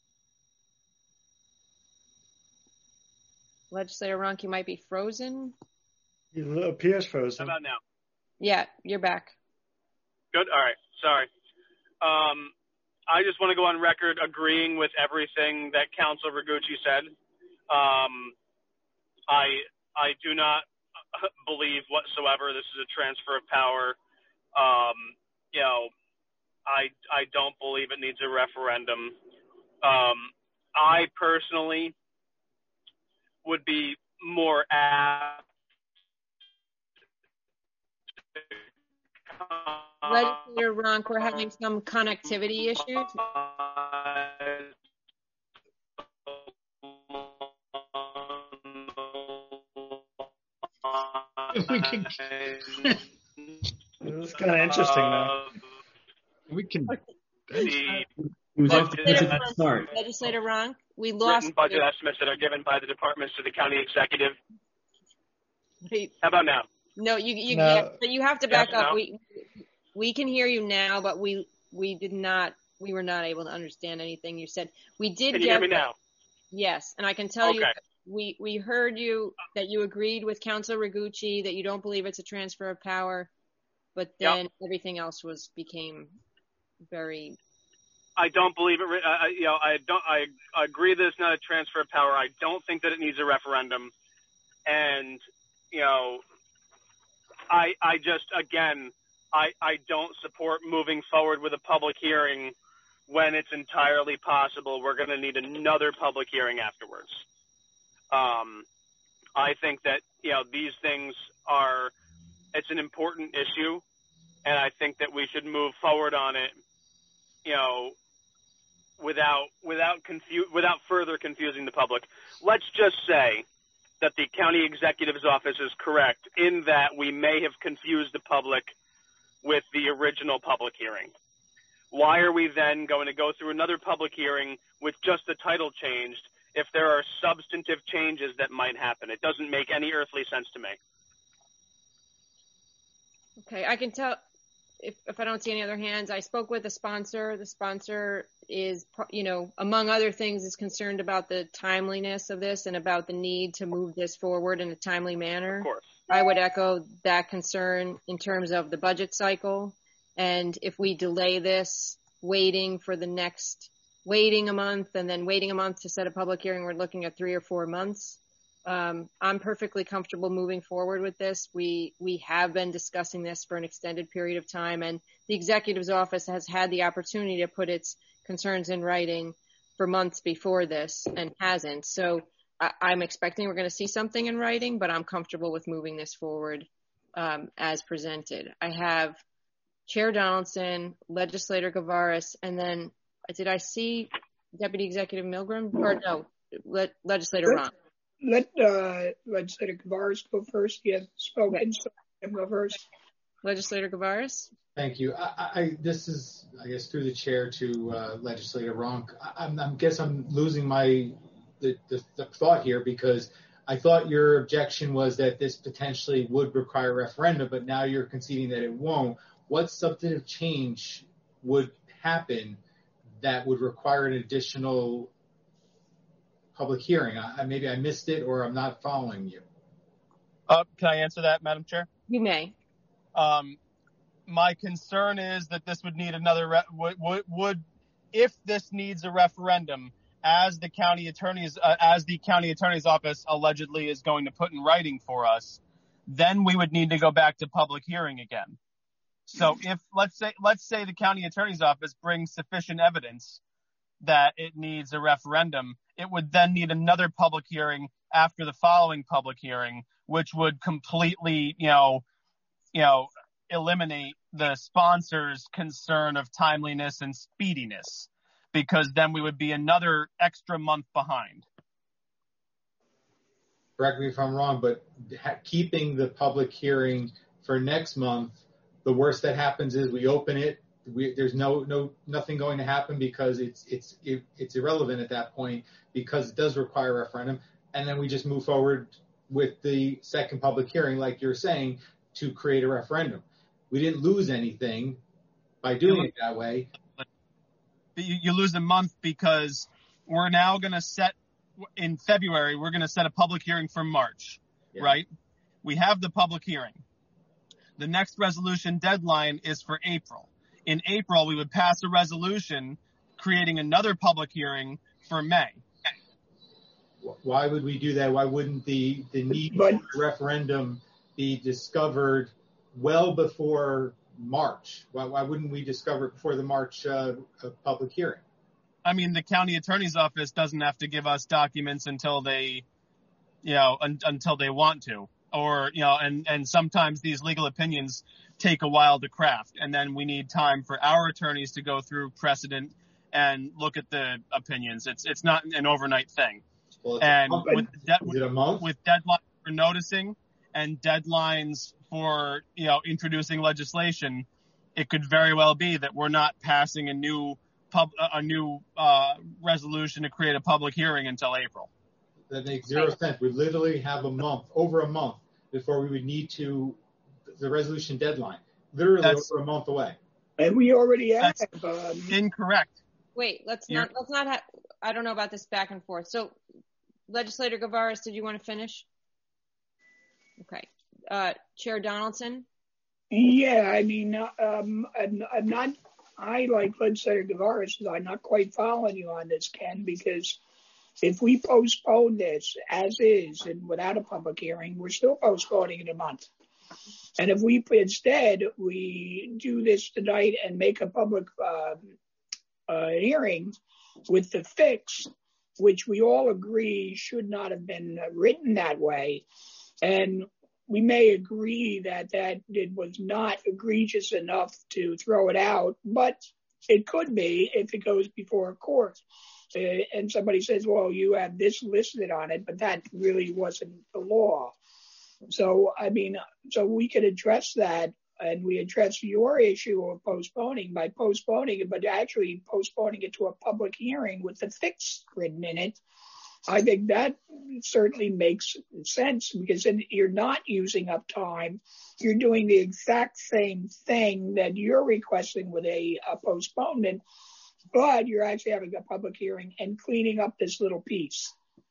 Legislator Ronk, you might be frozen. He appears How frozen. about now? Yeah, you're back. Good. All right. Sorry. Um, I just want to go on record agreeing with everything that Council Rigucci said. Um, I I do not believe whatsoever this is a transfer of power. Um, you know, I I don't believe it needs a referendum. Um, I personally would be more apt. Legislator Ronk, we're having some connectivity issues. We can, This is kind of interesting now. we can. The He was off to Legislator a Ronk, start. Legislator Ronk, we lost written budget you. estimates that are given by the departments to the county executive. We- How about now? No, you you No. yeah, but you have to back Yes, up. no. We we can hear you now, but we we did not we were not able to understand anything you said. We did Can you get hear me now? Yes, and I can tell you Okay. that we we heard you that you agreed with Councilor Rigucci that you don't believe it's a transfer of power, but Yep. then everything else was became very I don't believe it. I, you know, I don't. I agree that it's not a transfer of power. I don't think that it needs a referendum, and you know, I I just again, I I don't support moving forward with a public hearing when it's entirely possible we're going to need another public hearing afterwards. Um, I think that you know these things are. It's an important issue, and I think that we should move forward on it. You know. Without without confu- without further confusing the public. Let's just say that the county executive's office is correct in that we may have confused the public with the original public hearing. Why are we then going to go through another public hearing with just the title changed if there are substantive changes that might happen? It doesn't make any earthly sense to me. okay. I can tell if if I don't see any other hands. I spoke with the sponsor. The sponsor is, you know, among other things, is concerned about the timeliness of this and about the need to move this forward in a timely manner. Of course. I would echo that concern in terms of the budget cycle. And if we delay this, waiting for the next, waiting a month and then waiting a month to set a public hearing, we're looking at three or four months. Um, I'm perfectly comfortable moving forward with this. We we have been discussing this for an extended period of time, and the executive's office has had the opportunity to put its concerns in writing for months before this and hasn't. So I, I'm expecting we're going to see something in writing, but I'm comfortable with moving this forward um, as presented. I have Chair Donaldson, Legislator Gavaris, and then did I see Deputy Executive Milgram? Or no, Le- Legislator Ron. Let uh, Legislator Gavaris go first. He has spoken, so let him go first. Legislator Gavaris. Thank you. I, I, this is, I guess, through the chair to uh, Legislator Ronk. I, I'm, I guess I'm losing my the, the, the thought here because I thought your objection was that this potentially would require a referendum, but now you're conceding that it won't. What substantive change would happen that would require an additional public hearing? I, maybe I missed it or I'm not following you. Uh, can I answer that, Madam Chair? You may. Um, my concern is that this would need another, re- would, would, would, if this needs a referendum, as the county attorney's, uh, as the county attorney's office allegedly is going to put in writing for us, then we would need to go back to public hearing again. So if, let's say, let's say the county attorney's office brings sufficient evidence that it needs a referendum, it would then need another public hearing after the following public hearing, which would completely, you know, you know, eliminate the sponsor's concern of timeliness and speediness, because then we would be another extra month behind. Correct me if I'm wrong, but ha- keeping the public hearing for next month, the worst that happens is we open it. We, there's no, no, nothing going to happen because it's, it's, it, it's irrelevant at that point because it does require a referendum. And then we just move forward with the second public hearing, like you're saying, to create a referendum. We didn't lose anything by doing it that way. You, you lose a month because we're now going to set in February, we're going to set a public hearing for March, yeah. Right? We have the public hearing. The next resolution deadline is for April. In April, we would pass a resolution creating another public hearing for May. Why would we do that? Why wouldn't the, the need but, for a referendum be discovered well before March? Why, why wouldn't we discover it before the March uh, public hearing? I mean, the county attorney's office doesn't have to give us documents until they, you know, un, until they want to. Or, you know, and, and sometimes these legal opinions take a while to craft. And then we need time for our attorneys to go through precedent and look at the opinions. It's it's not an overnight thing. Well, and with, de- is it a month? with deadlines for noticing and deadlines for, you know, introducing legislation, it could very well be that we're not passing a new pub, a new uh, resolution to create a public hearing until April. That makes zero sense. We literally have a month, over a month, before we would need to, the resolution deadline, literally That's, over a month away. And we already have. Um, incorrect. Wait, let's not, let's not have, I don't know about this back and forth. So, Legislator Gavaris, did you want to finish? Okay. Uh, Chair Donaldson? Yeah, I mean, um, I'm, I'm not, I, like Legislator Gavaris, I'm not quite following you on this, Ken, because if we postpone this as is and without a public hearing, we're still postponing it a month. And if we instead we do this tonight and make a public uh, uh, hearing with the fix, which we all agree should not have been written that way, and we may agree that that it was not egregious enough to throw it out, but it could be if it goes before a court. Uh, and somebody says, well, you have this listed on it, but that really wasn't the law. So, I mean, so we could address that, and we address your issue of postponing by postponing it, but actually postponing it to a public hearing with the fix written in it. I think that certainly makes sense because then you're not using up time. You're doing the exact same thing that you're requesting with a, a postponement, but you're actually having a public hearing and cleaning up this little piece.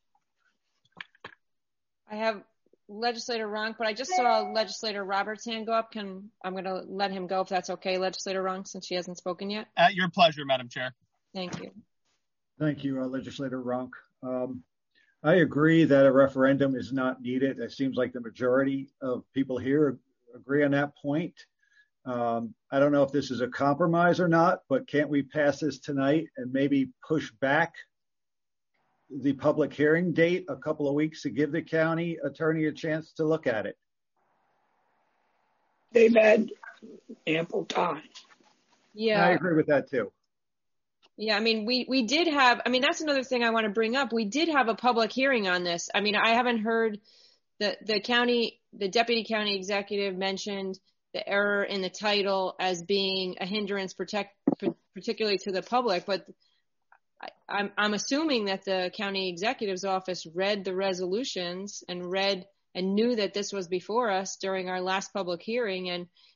I have Legislator Ronk, but I just saw Legislator Roberts' hand go up. Can I'm going to let him go if that's okay, Legislator Ronk, since she hasn't spoken yet. At your pleasure, Madam Chair. Thank you. Thank you, uh, Legislator Ronk. Um, I agree that a referendum is not needed. It seems like the majority of people here agree on that point. Um, I don't know if this is a compromise or not, but can't we pass this tonight and maybe push back the public hearing date a couple of weeks to give the county attorney a chance to look at it? They've had ample time. Yeah, I agree with that too. Yeah, I mean, we, we did have, I mean, that's another thing I want to bring up. We did have a public hearing on this. I mean, I haven't heard the, the county, the deputy county executive mentioned the error in the title as being a hindrance, protect, particularly to the public. But I, I'm, I'm assuming that the county executive's office read the resolutions and read and knew that this was before us during our last public hearing. And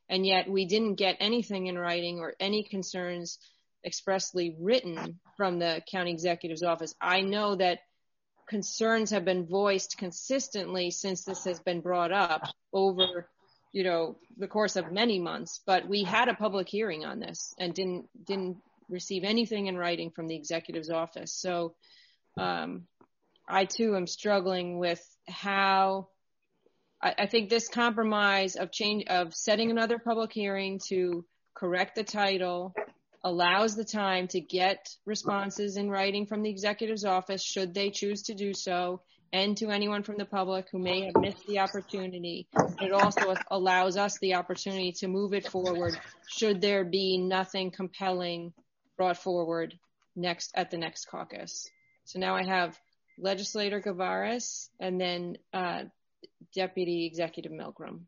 And yet we didn't get anything in writing or any concerns expressly written from the county executive's office. I know that concerns have been voiced consistently since this has been brought up over, you know, the course of many months, but we had a public hearing on this and didn't, didn't receive anything in writing from the executive's office. So, um, I too am struggling with how I, I think this compromise of change, of setting another public hearing to correct the title allows the time to get responses in writing from the executive's office, should they choose to do so, and to anyone from the public who may have missed the opportunity. It also allows us the opportunity to move it forward should there be nothing compelling brought forward next at the next caucus. So now I have Legislator Gavaris and then uh, Deputy Executive Milgram.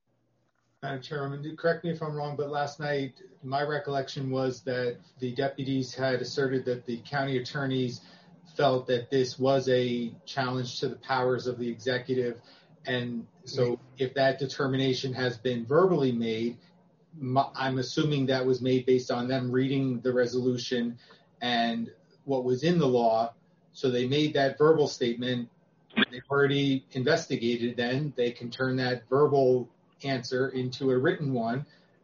Madam Chairwoman, correct me if I'm wrong, but last night my recollection was that the deputies had asserted that the county attorneys felt that this was a challenge to the powers of the executive. And so if that determination has been verbally made, I'm assuming that was made based on them reading the resolution and what was in the law. So they made that verbal statement. They've already investigated, then they can turn that verbal answer into a written one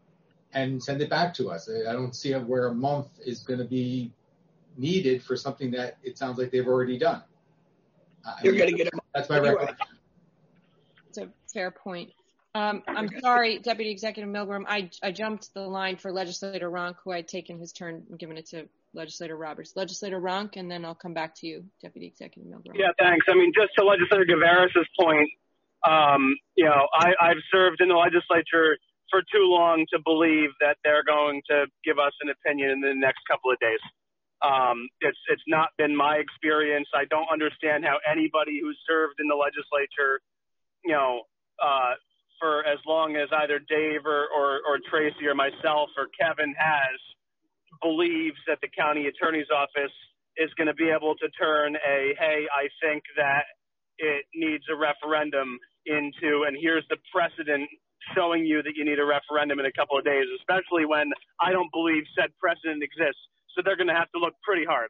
and send it back to us. I don't see where a month is going to be needed for something that it sounds like they've already done. You're going to get a month. That's my recollection. It's a fair point. Um, I'm sorry, Deputy Executive Milgram. I, I jumped the line for Legislator Ronk, who I'd taken his turn and given it to Legislator Roberts. Legislator Ronk, and then I'll come back to you, Deputy Executive Milgram. Yeah, thanks. I mean, just to Legislator Gavaris' point, um, you know, I, I've served in the legislature for too long to believe that they're going to give us an opinion in the next couple of days. Um, it's it's not been my experience. I don't understand how anybody who's served in the legislature, you know, uh, for as long as either Dave or, or, or Tracy or myself or Kevin has, believes that the county attorney's office is going to be able to turn a, hey, I think that it needs a referendum into, and here's the precedent showing you that you need a referendum in a couple of days, especially when I don't believe said precedent exists. So they're going to have to look pretty hard.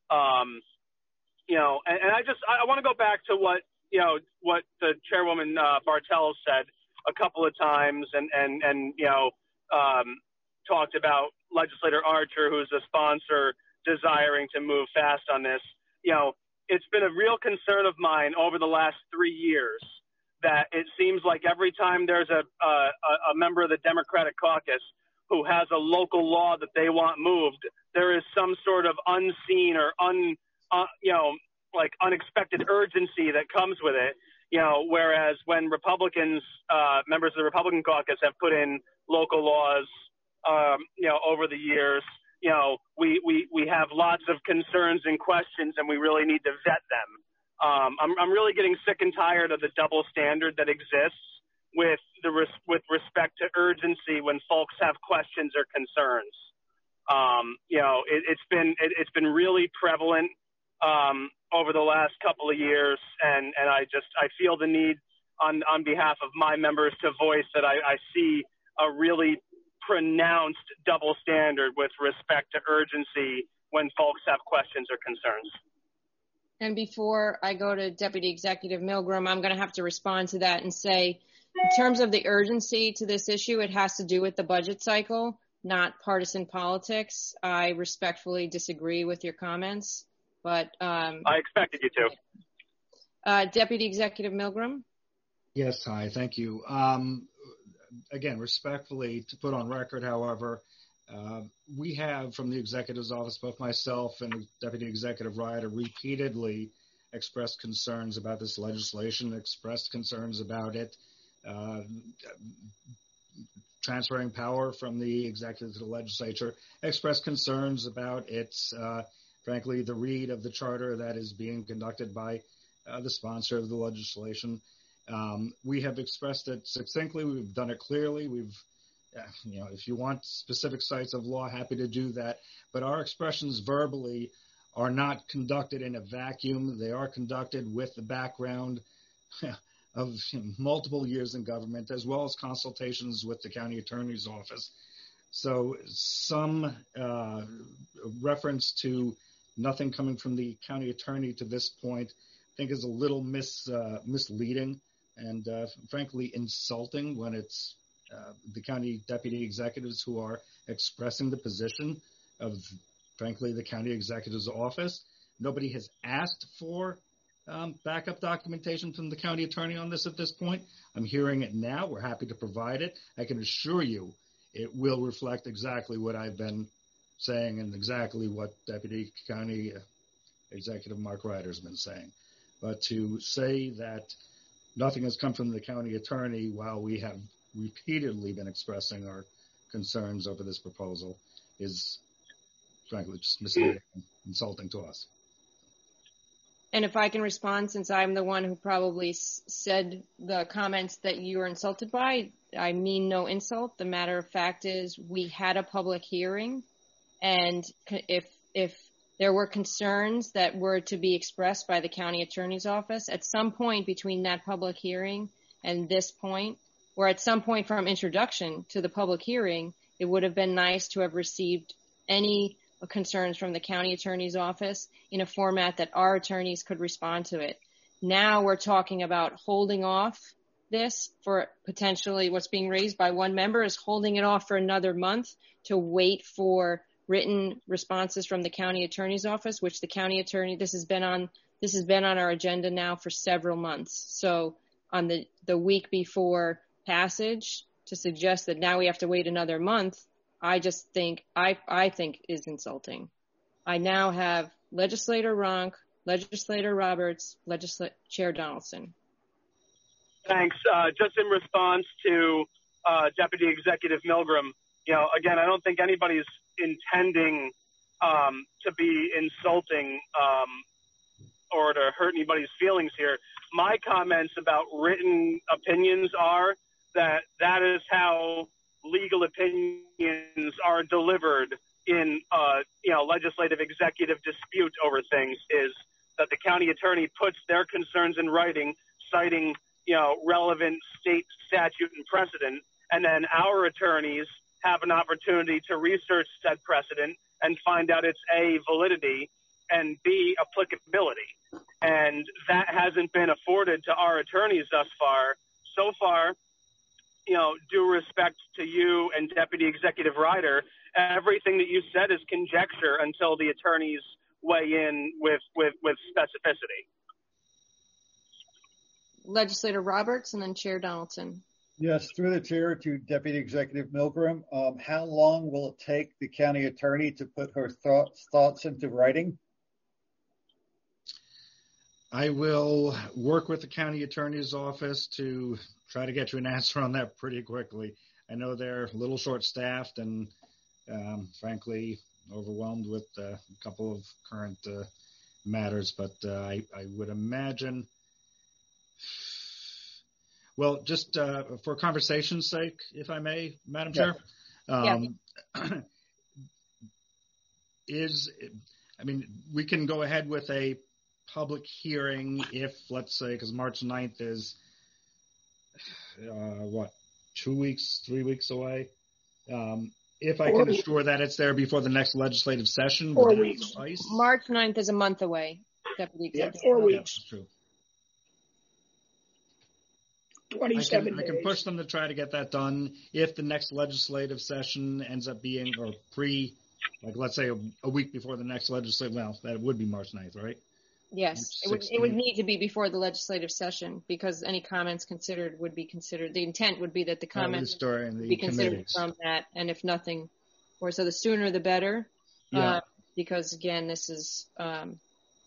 Um, you know, and, and I just, I, I want to go back to what, you know, what the Chairwoman uh, Bartels said a couple of times and, and, and you know, um, talked about Legislator Archer, who's a sponsor, desiring to move fast on this. You know, it's been a real concern of mine over the last three years that it seems like every time there's a, a, a member of the Democratic caucus who has a local law that they want moved, there is some sort of unseen or un, uh, you know, like unexpected urgency that comes with it. You know, whereas when Republicans, uh, members of the Republican caucus have put in local laws, um, you know, over the years, you know, we, we, we have lots of concerns and questions and we really need to vet them. Um, I'm, I'm really getting sick and tired of the double standard that exists with the res- with respect to urgency when folks have questions or concerns. Um, you know, it, it's been it, it's been really prevalent um, over the last couple of years, and, and I just I feel the need on on behalf of my members to voice that I, I see a really pronounced double standard with respect to urgency when folks have questions or concerns. And before I go to Deputy Executive Milgram, I'm going to have to respond to that and say, in terms of the urgency to this issue, it has to do with the budget cycle, not partisan politics. I respectfully disagree with your comments, but um, I expected you to. Uh, Deputy Executive Milgram. Yes, hi, thank you. Um, again, respectfully, to put on record, however, uh, we have from the executive's office, both myself and Deputy Executive Ryder repeatedly expressed concerns about this legislation, expressed concerns about it, uh, transferring power from the executive to the legislature, expressed concerns about its, uh, frankly, the read of the charter that is being conducted by uh, the sponsor of the legislation. Um, we have expressed it succinctly. We've done it clearly. We've, uh, you know, if you want specific sites of law, happy to do that. But our expressions verbally are not conducted in a vacuum. They are conducted with the background of you know, multiple years in government, as well as consultations with the county attorney's office. So some uh, reference to nothing coming from the county attorney to this point, I think is a little mis, uh, misleading and uh, frankly insulting when it's uh, the county deputy executives who are expressing the position of, frankly, the county executive's office. Nobody has asked for um, backup documentation from the county attorney on this at this point. I'm hearing it now. We're happy to provide it. I can assure you it will reflect exactly what I've been saying and exactly what Deputy County Executive Mark Ryder has been saying. But to say that nothing has come from the county attorney while we have repeatedly been expressing our concerns over this proposal is, frankly, just misleading and insulting to us. And if I can respond, since I'm the one who probably s- said the comments that you were insulted by, I mean no insult. The matter of fact is we had a public hearing, and if if there were concerns that were to be expressed by the county attorney's office at some point between that public hearing and this point, or at some point from introduction to the public hearing, it would have been nice to have received any concerns from the county attorney's office in a format that our attorneys could respond to it. Now we're talking about holding off this for potentially what's being raised by one member is holding it off for another month to wait for written responses from the county attorney's office, which the county attorney, this has been on, this has been on our agenda now for several months. So on the, the week before passage to suggest that now we have to wait another month, I just think, I, I think is insulting. I now have Legislator Ronk, Legislator Roberts, Legislator Chair Donaldson. Thanks. Uh, just in response to uh, Deputy Executive Milgram, you know, again, I don't think anybody's intending um, to be insulting um, or to hurt anybody's feelings here. My comments about written opinions are that that is how legal opinions are delivered in, uh, you know, legislative executive dispute over things, is that the county attorney puts their concerns in writing, citing, you know, relevant state statute and precedent, and then our attorneys have an opportunity to research said precedent and find out its A, validity, and B, applicability. And that hasn't been afforded to our attorneys thus far. So far, you know, due respect to you and Deputy Executive Ryder, everything that you said is conjecture until the attorneys weigh in with, with, with specificity. Legislator Roberts and then Chair Donaldson. Yes, through the chair to Deputy Executive Milgram. Um, how long will it take the county attorney to put her thoughts thoughts into writing? I will work with the county attorney's office to try to get you an answer on that pretty quickly. I know they're a little short-staffed and, um, frankly, overwhelmed with uh, a couple of current uh, matters, but uh, I, I would imagine. Well, just uh, for conversation's sake, if I may, Madam Chair, um, yeah. is, I mean, we can go ahead with a public hearing if, let's say, because March ninth is, uh, what, two weeks, three weeks away. Um, if I can assure that it's there before the next legislative session. Four weeks. Suffice? March ninth is a month away. Deputy yeah, four weeks. True. twenty-seven I can, I can push them to try to get that done if the next legislative session ends up being, or pre, like let's say a, a week before the next legislative, well, that would be March ninth, right? Yes, it would, it would need to be before the legislative session because any comments considered would be considered. The intent would be that the comments would be considered from that, and if nothing, or so the sooner the better. Yeah. Uh, because again, this is, um,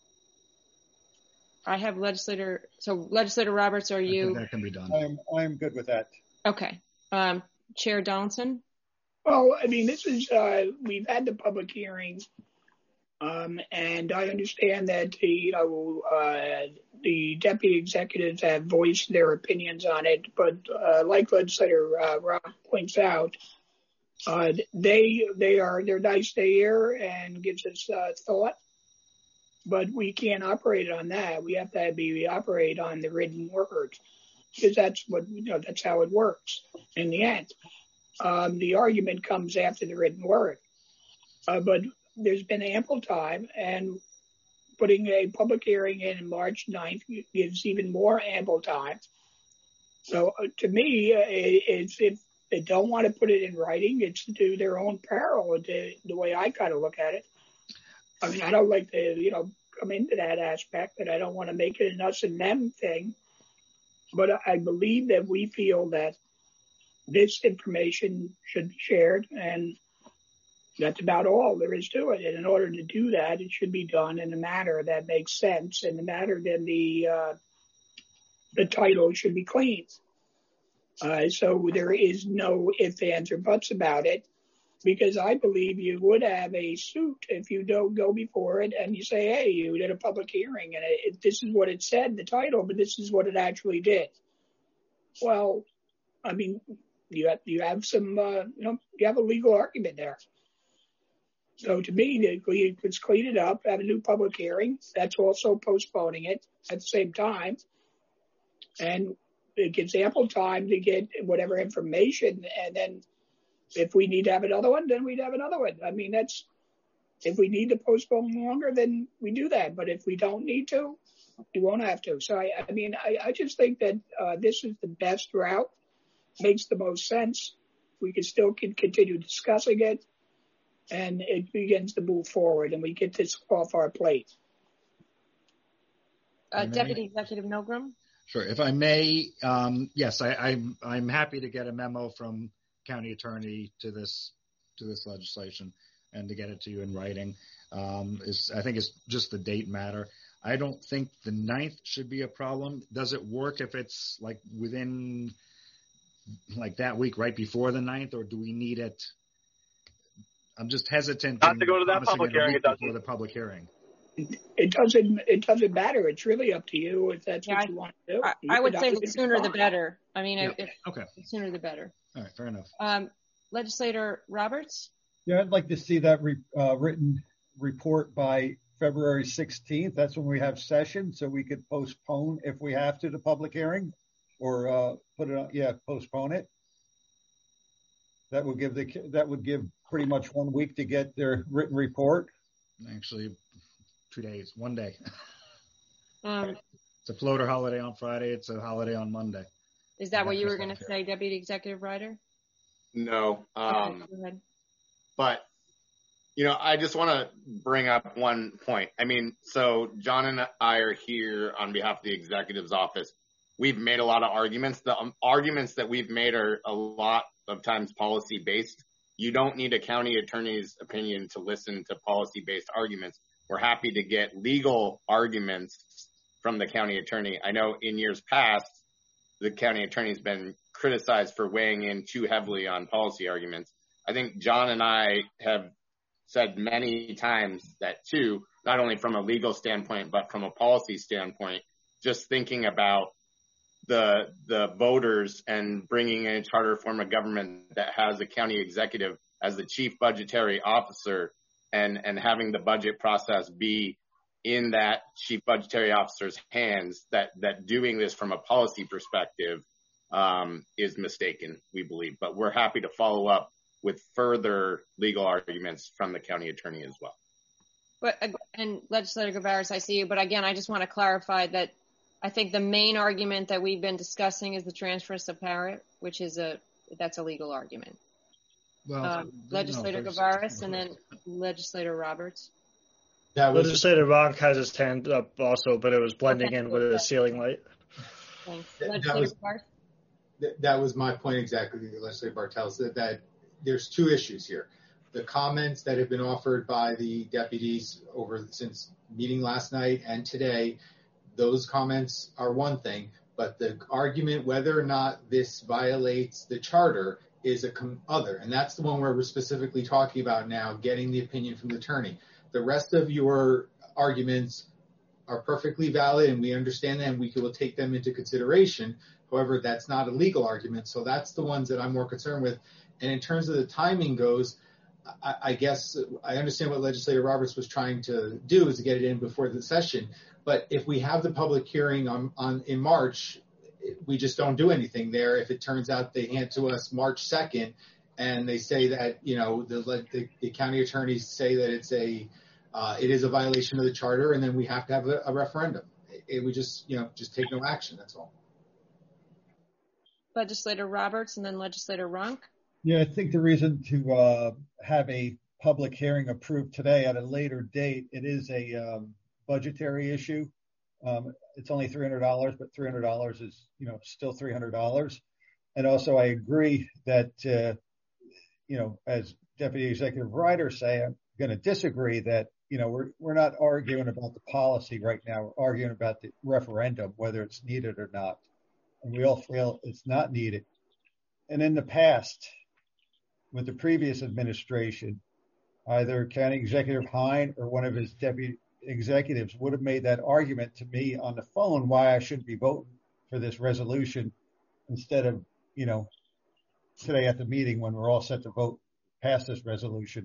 I have legislator, so Legislator Roberts, are you? I think that can be done. I'm, I'm good with that. Okay. Um, Chair Donaldson? Well, I mean, this is, uh, we've had the public hearings. Um, and I understand that, you know, uh, the deputy executives have voiced their opinions on it, but uh, like Legislator uh, Rock points out, uh, they they are they're nice to hear and gives us uh, thought, but we can't operate on that. We have to be we operate on the written words. because that's what, you know, that's how it works in the end. Um, the argument comes after the written word. Uh, but there's been ample time, and putting a public hearing in March ninth gives even more ample time. So uh, to me, uh, it's, if they don't want to put it in writing, it's to do their own peril, the, the way I kind of look at it. I mean, I don't like to, you know, come into that aspect, that I don't want to make it an us and them thing. But I believe that we feel that this information should be shared, and that's about all there is to it. And in order to do that, it should be done in a manner that makes sense, in a manner that the uh, the title should be clean. Uh, so there is no ifs, ands, or buts about it, because I believe you would have a suit if you don't go before it and you say, hey, you did a public hearing and it, it, this is what it said, the title, but this is what it actually did. Well, I mean, you have, you have some, uh, you know, you have a legal argument there. So to me, let's clean it up, have a new public hearing. That's also postponing it at the same time. And it gives ample time to get whatever information. And then if we need to have another one, then we'd have another one. I mean, that's, if we need to postpone longer, then we do that. But if we don't need to, we won't have to. So, I, I mean, I, I just think that uh, this is the best route, makes the most sense. We can still can continue discussing it, and it begins to move forward, and we get this off our plate. Uh, Deputy Executive Milgram? Sure. If I may, um, yes, I, I'm I'm happy to get a memo from County Attorney to this to this legislation and to get it to you in writing. Um, is I think it's just the date matter. I don't think the ninth should be a problem. Does it work if it's like within like that week right before the ninth, or do we need it? I'm just hesitant not to go to that public hearing. It doesn't. Before the public hearing. It doesn't. It doesn't matter. It's really up to you if that's yeah, what you want to do. I, I would say the sooner the better. I mean, yeah. if, okay. the sooner the better. All right, fair enough. Um, Legislator Roberts? Yeah, I'd like to see that re, uh, written report by February sixteenth. That's when we have session, so we could postpone if we have to the public hearing, or uh, put it on. Yeah, postpone it. That would give the that would give pretty much one week to get their written report. Actually, two days, one day. Um, it's a floater holiday on Friday. It's a holiday on Monday. Is that what you were going to say, Deputy Executive Ryder? No. Um, okay, go ahead. But, you know, I just want to bring up one point. I mean, so John and I are here on behalf of the executive's office. We've made a lot of arguments. The um, arguments that we've made are a lot of times policy based. You don't need a county attorney's opinion to listen to policy based arguments. We're happy to get legal arguments from the county attorney. I know in years past, the county attorney's been criticized for weighing in too heavily on policy arguments. I think John and I have said many times that too, not only from a legal standpoint, but from a policy standpoint, just thinking about the the voters and bringing in a charter form of government that has a county executive as the chief budgetary officer, and, and having the budget process be in that chief budgetary officer's hands, that, that doing this from a policy perspective um, is mistaken, we believe. But we're happy to follow up with further legal arguments from the county attorney as well. But, and Legislator Gavaris, I see you, but again, I just want to clarify that I think the main argument that we've been discussing is the transference of power, which is a, that's a legal argument. Well, um, Legislator no, Gavaris and then Legislator Roberts. That was, Legislator Ronk has his hand up also, but it was blending okay, in with okay. a ceiling light. Thanks. That, Legislator that was, Barth? That, that was my point exactly, Legislator Bartels, that, that there's two issues here. The comments that have been offered by the deputies over since meeting last night and today, those comments are one thing, but the argument whether or not this violates the charter is a com- other, and that's the one where we're specifically talking about now, getting the opinion from the attorney. The rest of your arguments are perfectly valid, and we understand them. We will take them into consideration. However, that's not a legal argument, so that's the ones that I'm more concerned with. And in terms of the timing goes, I, I guess I understand what Legislator Roberts was trying to do is to get it in before the session. But if we have the public hearing on, on in March, we just don't do anything there. If it turns out they hand to us March second and they say that, you know, the, the, the county attorneys say that it's a, uh, it is a violation of the charter, and then we have to have a, a referendum. It, it, we just, you know, just take no action. That's all. Legislator Roberts and then Legislator Ronk. Yeah, I think the reason to uh, have a public hearing approved today at a later date, it is a um, budgetary issue. Um, it's only three hundred dollars, but three hundred dollars is, you know, still three hundred dollars. And also I agree that, uh, you know, as Deputy Executive Ryder say, I'm going to disagree that, you know, we're, we're not arguing about the policy right now. We're arguing about the referendum, whether it's needed or not. And we all feel it's not needed. And in the past, with the previous administration, either County Executive Hine or one of his deputy executives would have made that argument to me on the phone why I shouldn't be voting for this resolution instead of, you know, today at the meeting when we're all set to vote pass this resolution.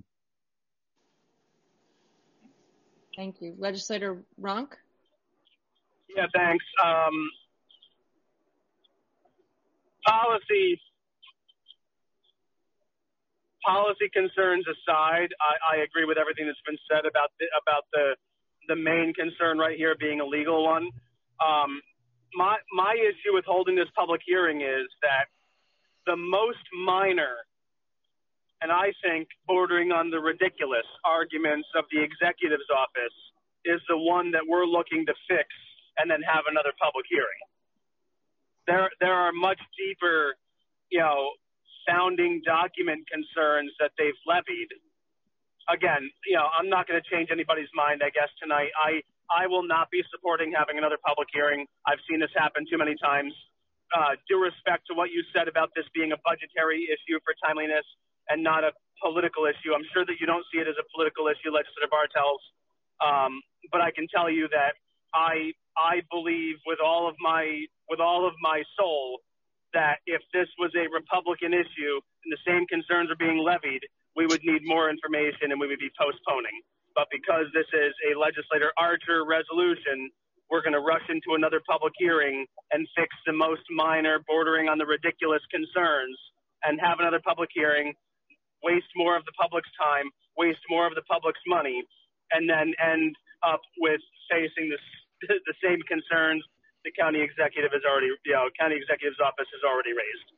Thank you. Legislator Ronk? Yeah, thanks. Um, policy policy concerns aside, I, I agree with everything that's been said about the, about the the main concern right here being a legal one. Um, my my issue with holding this public hearing is that the most minor, and I think bordering on the ridiculous, arguments of the executive's office is the one that we're looking to fix and then have another public hearing. There there are much deeper, you know, founding document concerns that they've levied. Again, you know, I'm not going to change anybody's mind, I guess, tonight. I, I will not be supporting having another public hearing. I've seen this happen too many times. Uh, due respect to what you said about this being a budgetary issue for timeliness and not a political issue. I'm sure that you don't see it as a political issue, Legislator Bartels. Um, but I can tell you that I, I believe with all of my, with all of my soul that if this was a Republican issue and the same concerns are being levied, we would need more information and we would be postponing. But because this is a Legislator Archer resolution, we're going to rush into another public hearing and fix the most minor, bordering on the ridiculous concerns, and have another public hearing, waste more of the public's time, waste more of the public's money, and then end up with facing this, the same concerns the county executive has already, you know, county executive's office has already raised.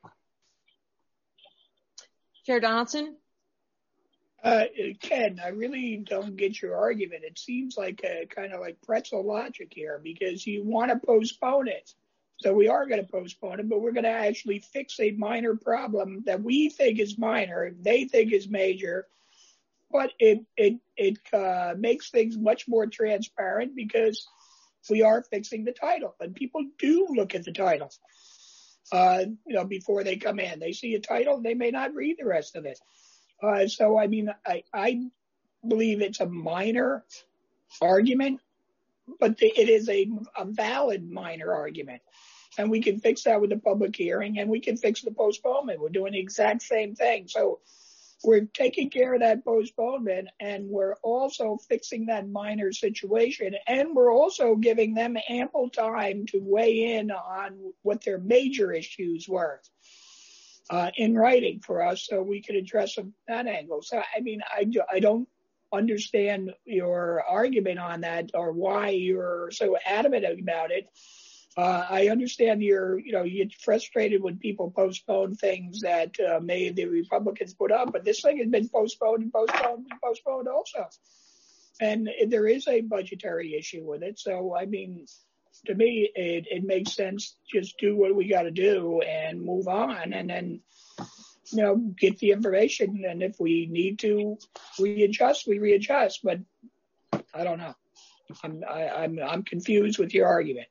Chair Donaldson? Uh, Ken, I really don't get your argument. It seems like a kind of like pretzel logic here because you want to postpone it. So we are going to postpone it, but we're going to actually fix a minor problem that we think is minor, they think is major, but it it it uh, makes things much more transparent because we are fixing the title, and people do look at the title. Uh, you know, before they come in, they see a title, they may not read the rest of it. Uh, so, I mean, I, I believe it's a minor argument, but the, it is a, a valid minor argument. And we can fix that with the public hearing, and we can fix the postponement. We're doing the exact same thing. So we're taking care of that postponement, and we're also fixing that minor situation, and we're also giving them ample time to weigh in on what their major issues were. Uh, in writing for us so we could address them that angle. So, I mean, I, I don't understand your argument on that or why you're so adamant about it. Uh, I understand you're, you know, you get frustrated when people postpone things that uh, may the Republicans put up, but this thing has been postponed and postponed and postponed also. And there is a budgetary issue with it. So, I mean, to me, it, it makes sense. Just do what we got to do and move on, and then, you know, get the information. And if we need to readjust, we readjust. But I don't know. I'm I, I'm I'm confused with your argument.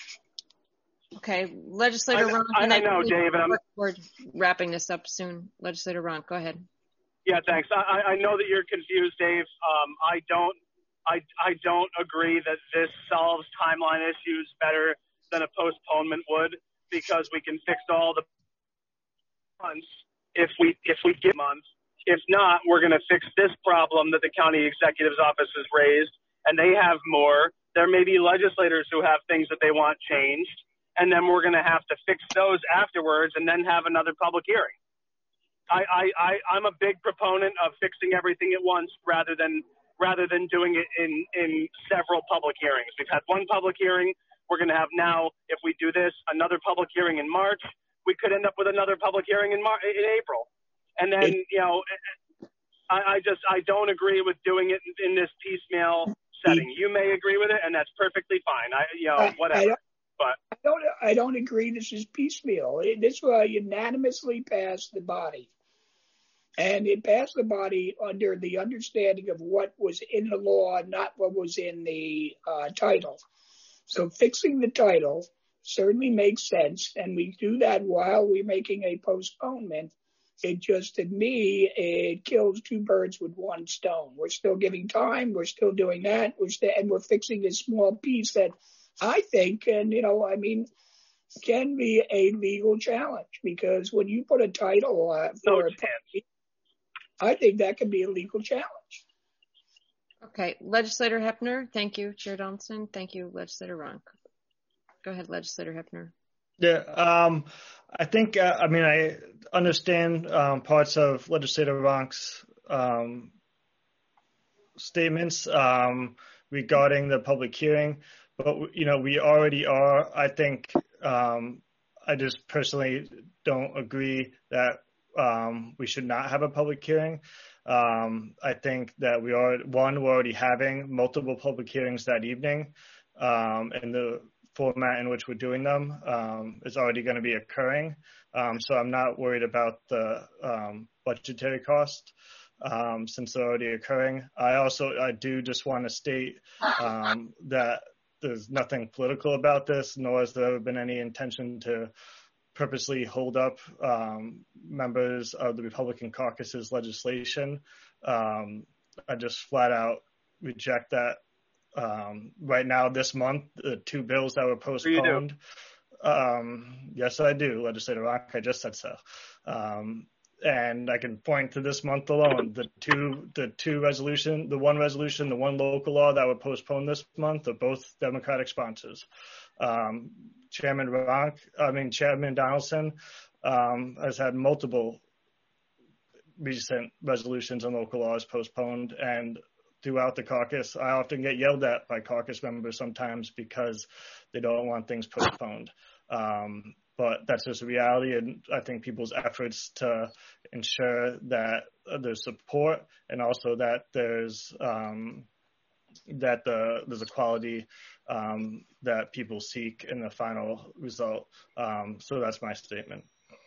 Okay, Legislator Ronk. I, I know, Dave. And I'm, we're wrapping this up soon. Legislator Ronk, go ahead. Yeah, thanks. I, I know that you're confused, Dave. Um, I don't. I, I don't agree that this solves timeline issues better than a postponement would, because we can fix all the months if we if we get months. If not, we're going to fix this problem that the county executive's office has raised, and they have more. There may be legislators who have things that they want changed, and then we're going to have to fix those afterwards and then have another public hearing. I, I, I, I'm a big proponent of fixing everything at once rather than rather than doing it in, in several public hearings. We've had one public hearing. We're going to have now, if we do this, another public hearing in March. We could end up with another public hearing in Mar- in April. And then, you know, I, I just, I don't agree with doing it in, in this piecemeal setting. You may agree with it, and that's perfectly fine. I, you know, whatever. I don't, but I don't, I don't agree this is piecemeal. This was unanimously passed the body. And it passed the body under the understanding of what was in the law, not what was in the uh, title. So fixing the title certainly makes sense, and we do that while we're making a postponement. It just, to me, it kills two birds with one stone. We're still giving time. We're still doing that. We're still, and we're fixing a small piece that I think, and, you know, I mean, can be a legal challenge, because when you put a title uh, for no a party, I think that could be a legal challenge. Okay. Legislator Hepner. Thank you, Chair Donaldson. Thank you, Legislator Ronk. Go ahead, Legislator Hepner. Yeah, um, I think, uh, I mean, I understand um, parts of Legislator Ronk's um, statements um, regarding the public hearing, but, you know, we already are. I think um, I just personally don't agree that um, we should not have a public hearing. Um, I think that we are, one, we're already having multiple public hearings that evening, um, and the format in which we're doing them um, is already going to be occurring. Um, so I'm not worried about the um, budgetary cost um, since they're already occurring. I also, I do just want to state um, that there's nothing political about this, nor has there ever been any intention to purposely hold up um, members of the Republican caucus's legislation. Um, I just flat out reject that. Um, right now, this month, the two bills that were postponed. Um, yes, I do, Legislator Rock. I just said so. Um, and I can point to this month alone, the two, the two resolution, the one resolution, the one local law that were postponed this month are both Democratic sponsors. Um, Chairman Ronk, I mean, Chairman Donaldson um, has had multiple recent resolutions on local laws postponed, and throughout the caucus, I often get yelled at by caucus members sometimes because they don't want things postponed. Um, but that's just a reality, and I think people's efforts to ensure that there's support and also that there's um, that the there's a quality um, that people seek in the final result. Um, so that's my statement.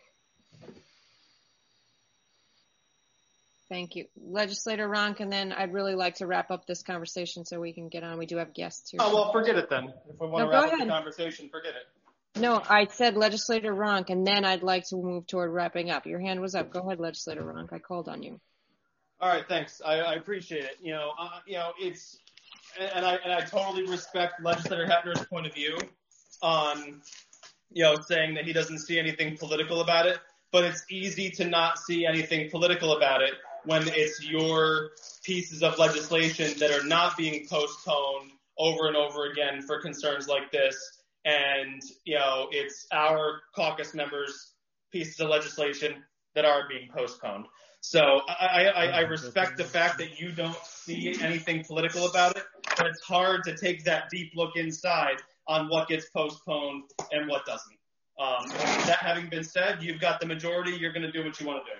Thank you. Legislator Ronk, and then I'd really like to wrap up this conversation so we can get on. We do have guests here. Oh, well, forget it then. If we want No, to wrap go up ahead. the conversation, forget it. No, I said Legislator Ronk, and then I'd like to move toward wrapping up. Your hand was up. Go ahead, Legislator Ronk. I called on you. All right, thanks. I, I appreciate it. You know, uh, you know, it's, and I and I totally respect Legislator Hepner's point of view on, you know, saying that he doesn't see anything political about it. But it's easy to not see anything political about it when it's your pieces of legislation that are not being postponed over and over again for concerns like this. And, you know, it's our caucus members' pieces of legislation that are being postponed. So I, I, I respect the fact that you don't see anything political about it, but it's hard to take that deep look inside on what gets postponed and what doesn't. Um, that having been said, you've got the majority. You're going to do what you want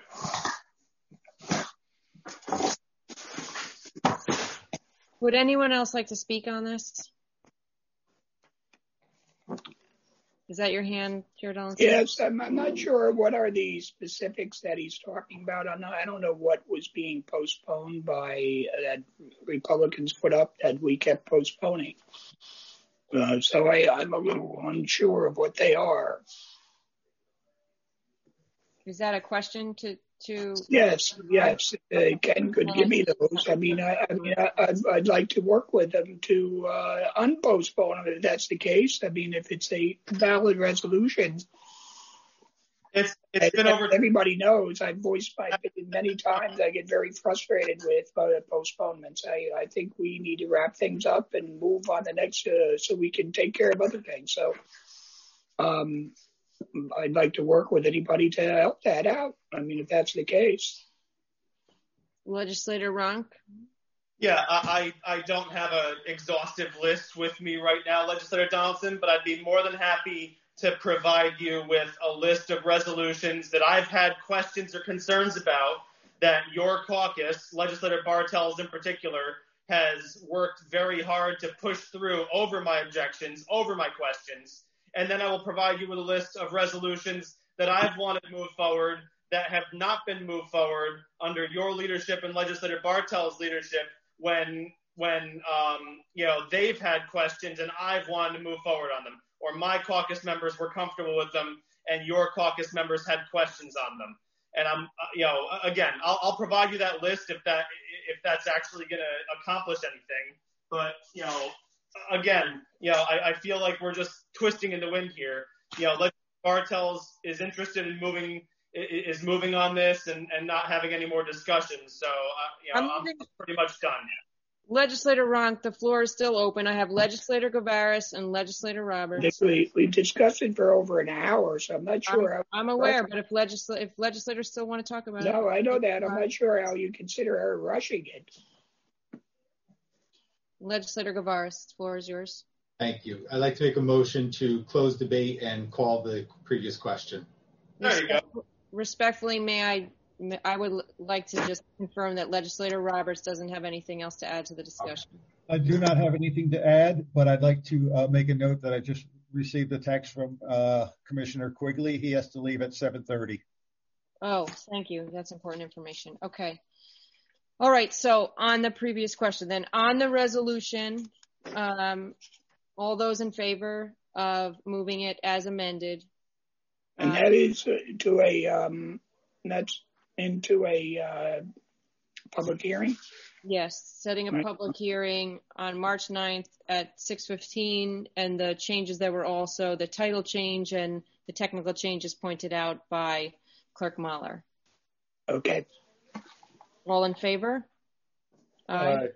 to do. Would anyone else like to speak on this? Is that your hand, Chair Donaldson? Yes, I'm, I'm not sure what are the specifics that he's talking about. I'm not, I don't know what was being postponed by uh, that Republicans put up that we kept postponing. Uh, so I, I'm a little unsure of what they are. Is that a question to to? Yes, yes. Uh, Ken could give me those. I mean, I, I mean, I, I'd, I'd like to work with them to uh, unpostpone them if that's the case. I mean, if it's a valid resolution. It's it's been over. Everybody knows I've voiced my opinion many times. I get very frustrated with uh, postponements. I, I think we need to wrap things up and move on the next, uh, so we can take care of other things. So um, I'd like to work with anybody to help that out. I mean, if that's the case. Legislator Ronk? Yeah, I, I don't have an exhaustive list with me right now, Legislator Donaldson, but I'd be more than happy to provide you with a list of resolutions that I've had questions or concerns about that your caucus, Legislator Bartels in particular, has worked very hard to push through over my objections, over my questions. And then I will provide you with a list of resolutions that I've wanted to move forward that have not been moved forward under your leadership and Legislator Bartels' leadership when, when um, you know, they've had questions and I've wanted to move forward on them, or my caucus members were comfortable with them and your caucus members had questions on them. And I'm, you know, again, I'll, I'll provide you that list if that, if that's actually going to accomplish anything. But, you know, again, you know, I, I feel like we're just twisting in the wind here. You know, Legislator Bartels is interested in moving, is moving on this and, and not having any more discussions. So, uh, you know, I'm, I'm pretty much done. Legislator Ronk, the floor is still open. I have Legislator Gavaris and Legislator Roberts. We, we discussed it for over an hour, so I'm not sure. I'm, how I'm aware, but if, legisla- if legislators still want to talk about no, it. No, I know that. I'm not sure how you consider her rushing it. Legislator Gavaris, the floor is yours. Thank you. I'd like to make a motion to close debate and call the previous question. There you go. Respectfully, may I I would like to just confirm that Legislator Roberts doesn't have anything else to add to the discussion. I do not have anything to add, but I'd like to uh, make a note that I just received a text from uh, Commissioner Quigley. He has to leave at seven thirty. Oh, thank you. That's important information. Okay. All right. So on the previous question, then on the resolution, um, all those in favor of moving it as amended. And uh, that is to a, um, that's into a uh, public hearing? Yes, setting a public hearing on March ninth at six fifteen, and the changes that were also the title change and the technical changes pointed out by Clerk Mahler. Okay. All in favor? Aye. Aye.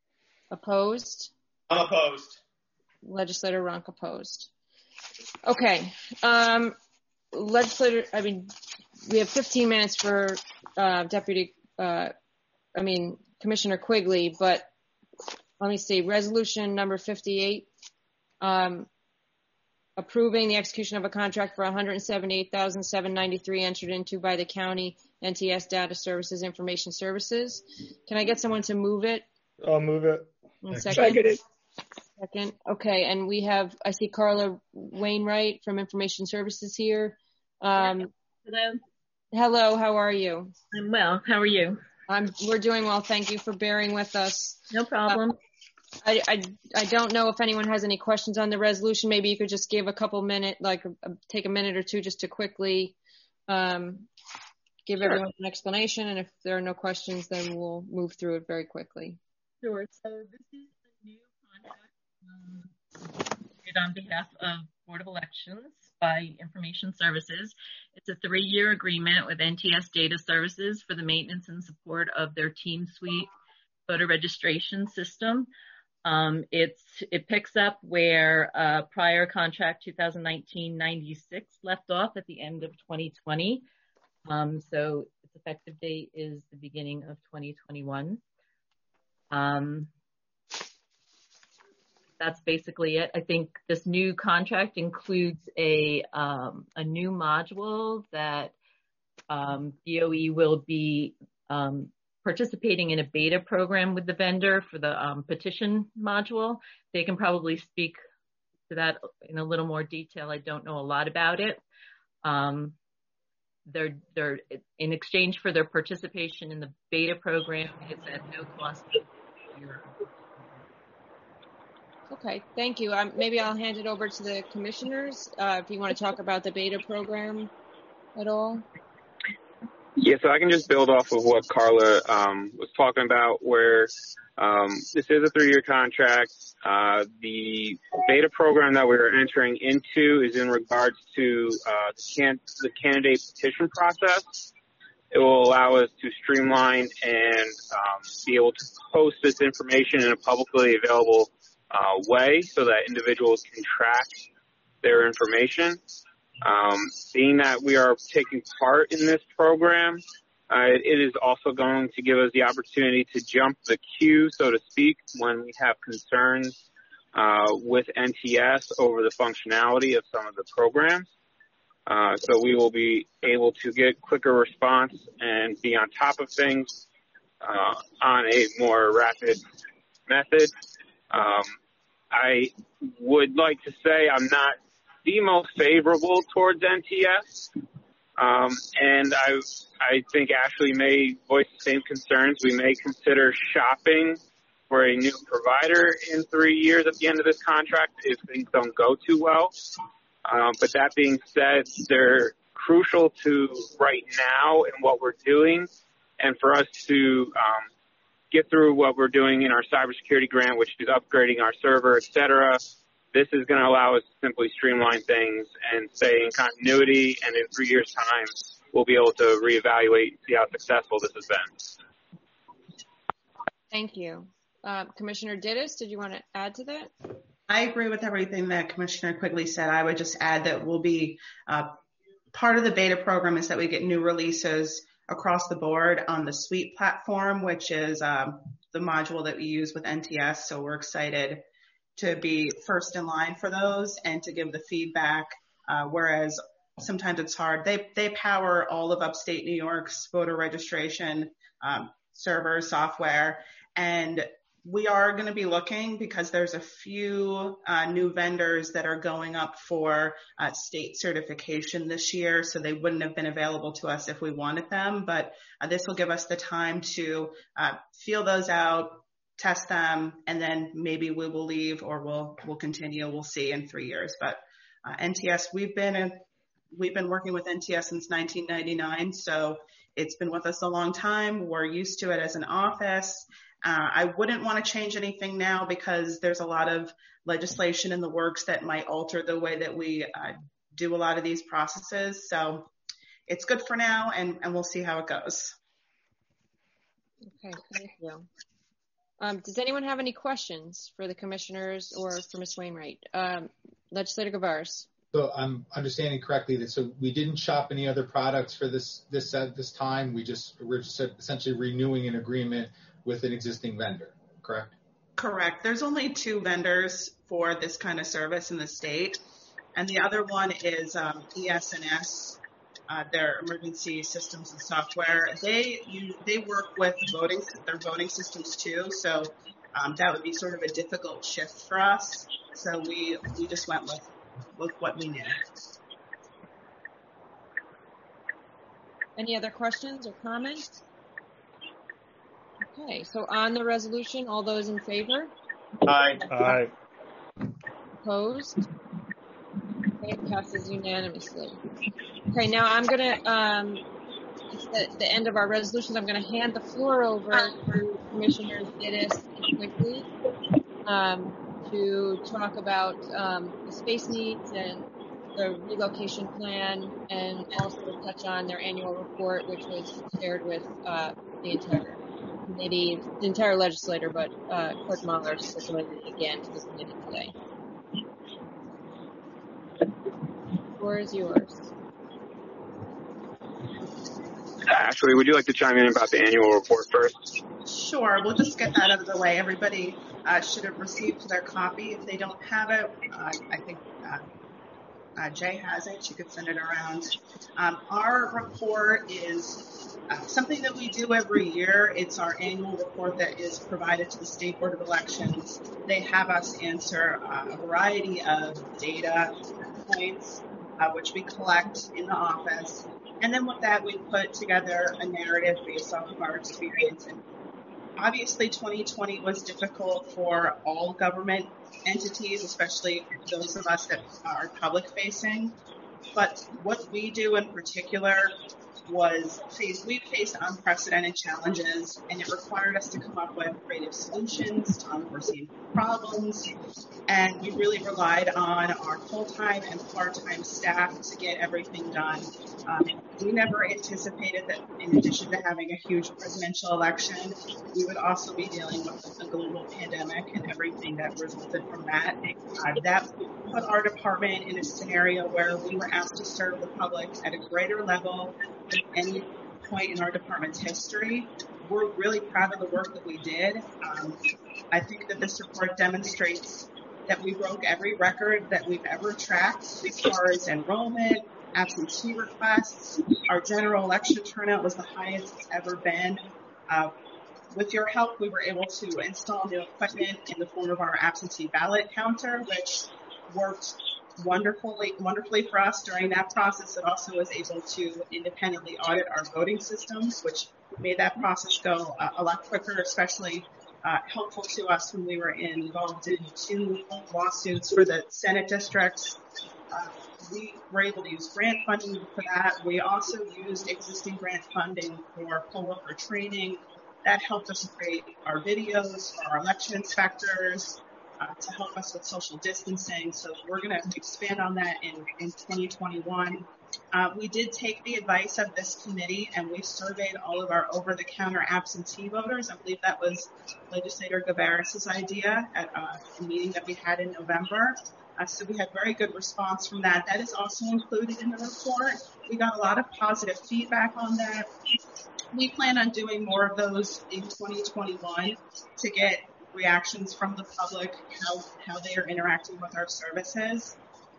Opposed? I'm opposed. Legislator Ronk opposed. Okay. Um, legislator, I mean, we have fifteen minutes for uh, Deputy, uh, I mean, Commissioner Quigley, but let me see, resolution number fifty-eight, um, approving the execution of a contract for one hundred seventy-eight thousand seven hundred ninety-three dollars entered into by the county N T S Data Services Information Services. Can I get someone to move it? I'll move it. One second. Second. Second. Okay, and we have, I see Carla Wainwright from Information Services here. Um, hello. Hello, how are you? I'm well. How are you? I'm, we're doing well. Thank you for bearing with us. No problem. Uh, I, I, I don't know if anyone has any questions on the resolution. Maybe you could just give a couple minutes, like uh, take a minute or two just to quickly um, give sure. everyone an explanation. And if there are no questions, then we'll move through it very quickly. Sure. So this is a new contract um, on behalf of Board of Elections by Information Services. It's a three-year agreement with N T S Data Services for the maintenance and support of their Team Suite voter registration system. Um, it's, it picks up where uh, prior contract two thousand nineteen ninety-six left off at the end of twenty twenty. Um, so its effective date is the beginning of twenty twenty-one. Um, that's basically it. I think this new contract includes a um, a new module that um, B O E will be um, participating in a beta program with the vendor for the um, petition module. They can probably speak to that in a little more detail. I don't know a lot about it. Um, they're they're in exchange for their participation in the beta program. It's at no cost. Okay, thank you. Um, maybe I'll hand it over to the commissioners uh, if you want to talk about the beta program at all. Yeah, so I can just build off of what Carla um, was talking about, where um, this is a three-year contract. Uh, the beta program that we're entering into is in regards to uh, the, can- the candidate petition process. It will allow us to streamline and um, be able to post this information in a publicly available uh, way so that individuals can track their information. Um, being that we are taking part in this program, uh, it is also going to give us the opportunity to jump the queue, so to speak, when we have concerns uh, with N T S over the functionality of some of the programs. Uh, so we will be able to get quicker response and be on top of things uh, on a more rapid method. Um, I would like to say I'm not the most favorable towards N T S, um, and I I think Ashley may voice the same concerns. We may consider shopping for a new provider in three years at the end of this contract if things don't go too well. Um, but that being said, they're crucial to right now and what we're doing, and for us to um, get through what we're doing in our cybersecurity grant, which is upgrading our server, et cetera. This is going to allow us to simply streamline things and stay in continuity, and in three years' time, we'll be able to reevaluate and see how successful this has been. Thank you. Uh, Commissioner Dittus, did you want to add to that? I agree with everything that Commissioner Quigley said. I would just add that we'll be uh, part of the beta program is that we get new releases across the board on the Suite platform, which is um, the module that we use with N T S. So we're excited to be first in line for those and to give the feedback, uh, whereas sometimes it's hard. They they power all of upstate New York's voter registration um, servers, software, and we are going to be looking because there's a few uh, new vendors that are going up for uh, state certification this year, so they wouldn't have been available to us if we wanted them, but uh, this will give us the time to uh, feel those out, test them, and then maybe we will leave or we'll we'll continue. We'll see in three years. But uh, N T S, we've been in, we've been working with N T S since nineteen ninety-nine, so it's been with us a long time. We're used to it as an office. Uh, I wouldn't want to change anything now because there's a lot of legislation in the works that might alter the way that we uh, do a lot of these processes. So it's good for now, and, and we'll see how it goes. Okay, thank you. Um, does anyone have any questions for the commissioners or for Miz Wainwright? Um, Legislator Gavaris. So I'm understanding correctly that so we didn't shop any other products for this this uh, this time. We just we're just essentially renewing an agreement with an existing vendor, correct? Correct. There's only two vendors for this kind of service in the state, and the other one is um, E S N S, uh, their emergency systems and software. They you, they work with voting their voting systems too, so um, that would be sort of a difficult shift for us. So we we just went with with what we knew. Any other questions or comments? Okay, so on the resolution, all those in favor? Aye. Aye. Opposed? Okay, passes unanimously. Okay, now I'm going to, um, it's the, the end of our resolutions. I'm going to hand the floor over to Commissioners Dittus and Quigley um, to talk about um, the space needs and the relocation plan, and also touch on their annual report, which was shared with uh, the entire committee, the entire legislature, but uh, Clerk Mueller circulated it again to the committee today. The floor is yours. Ashley, would you like to chime in about the annual report first? Sure. We'll just get that out of the way. Everybody uh, should have received their copy. If they don't have it, uh, I think uh, uh, Jay has it. She could send it around. Um, our report is uh, something that we do every year. It's our annual report that is provided to the State Board of Elections. They have us answer uh, a variety of data points, uh, which we collect in the office. And then with that, we put together a narrative based off of our experience. And obviously, twenty twenty was difficult for all government entities, especially those of us that are public-facing. But what we do in particular was faced, we faced unprecedented challenges, and it required us to come up with creative solutions to unforeseen problems. And we really relied on our full-time and part-time staff to get everything done. Um, we never anticipated that in addition to having a huge presidential election, we would also be dealing with a global pandemic and everything that resulted from that. Uh, that put our department in a scenario where we were asked to serve the public at a greater level than any point in our department's history. We're really proud of the work that we did. Um, I think that this report demonstrates that we broke every record that we've ever tracked as far as enrollment, absentee requests. Our general election turnout was the highest it's ever been. Uh, with your help, we were able to install new equipment in the form of our absentee ballot counter, which worked wonderfully, wonderfully for us during that process. It also was able to independently audit our voting systems, which made that process go uh, a lot quicker, especially uh, helpful to us when we were involved in two lawsuits for the Senate districts. Uh, we were able to use grant funding for that. We also used existing grant funding for poll worker training. That helped us create our videos for our election inspectors, Uh, to help us with social distancing. So we're going to expand on that in, in twenty twenty-one. Uh, we did take the advice of this committee and we surveyed all of our over-the-counter absentee voters. I believe that was Legislator Gavaris' idea at uh, a meeting that we had in November. Uh, so we had very good response from that. That is also included in the report. We got a lot of positive feedback on that. We plan on doing more of those in twenty twenty-one to get reactions from the public, how, how they are interacting with our services.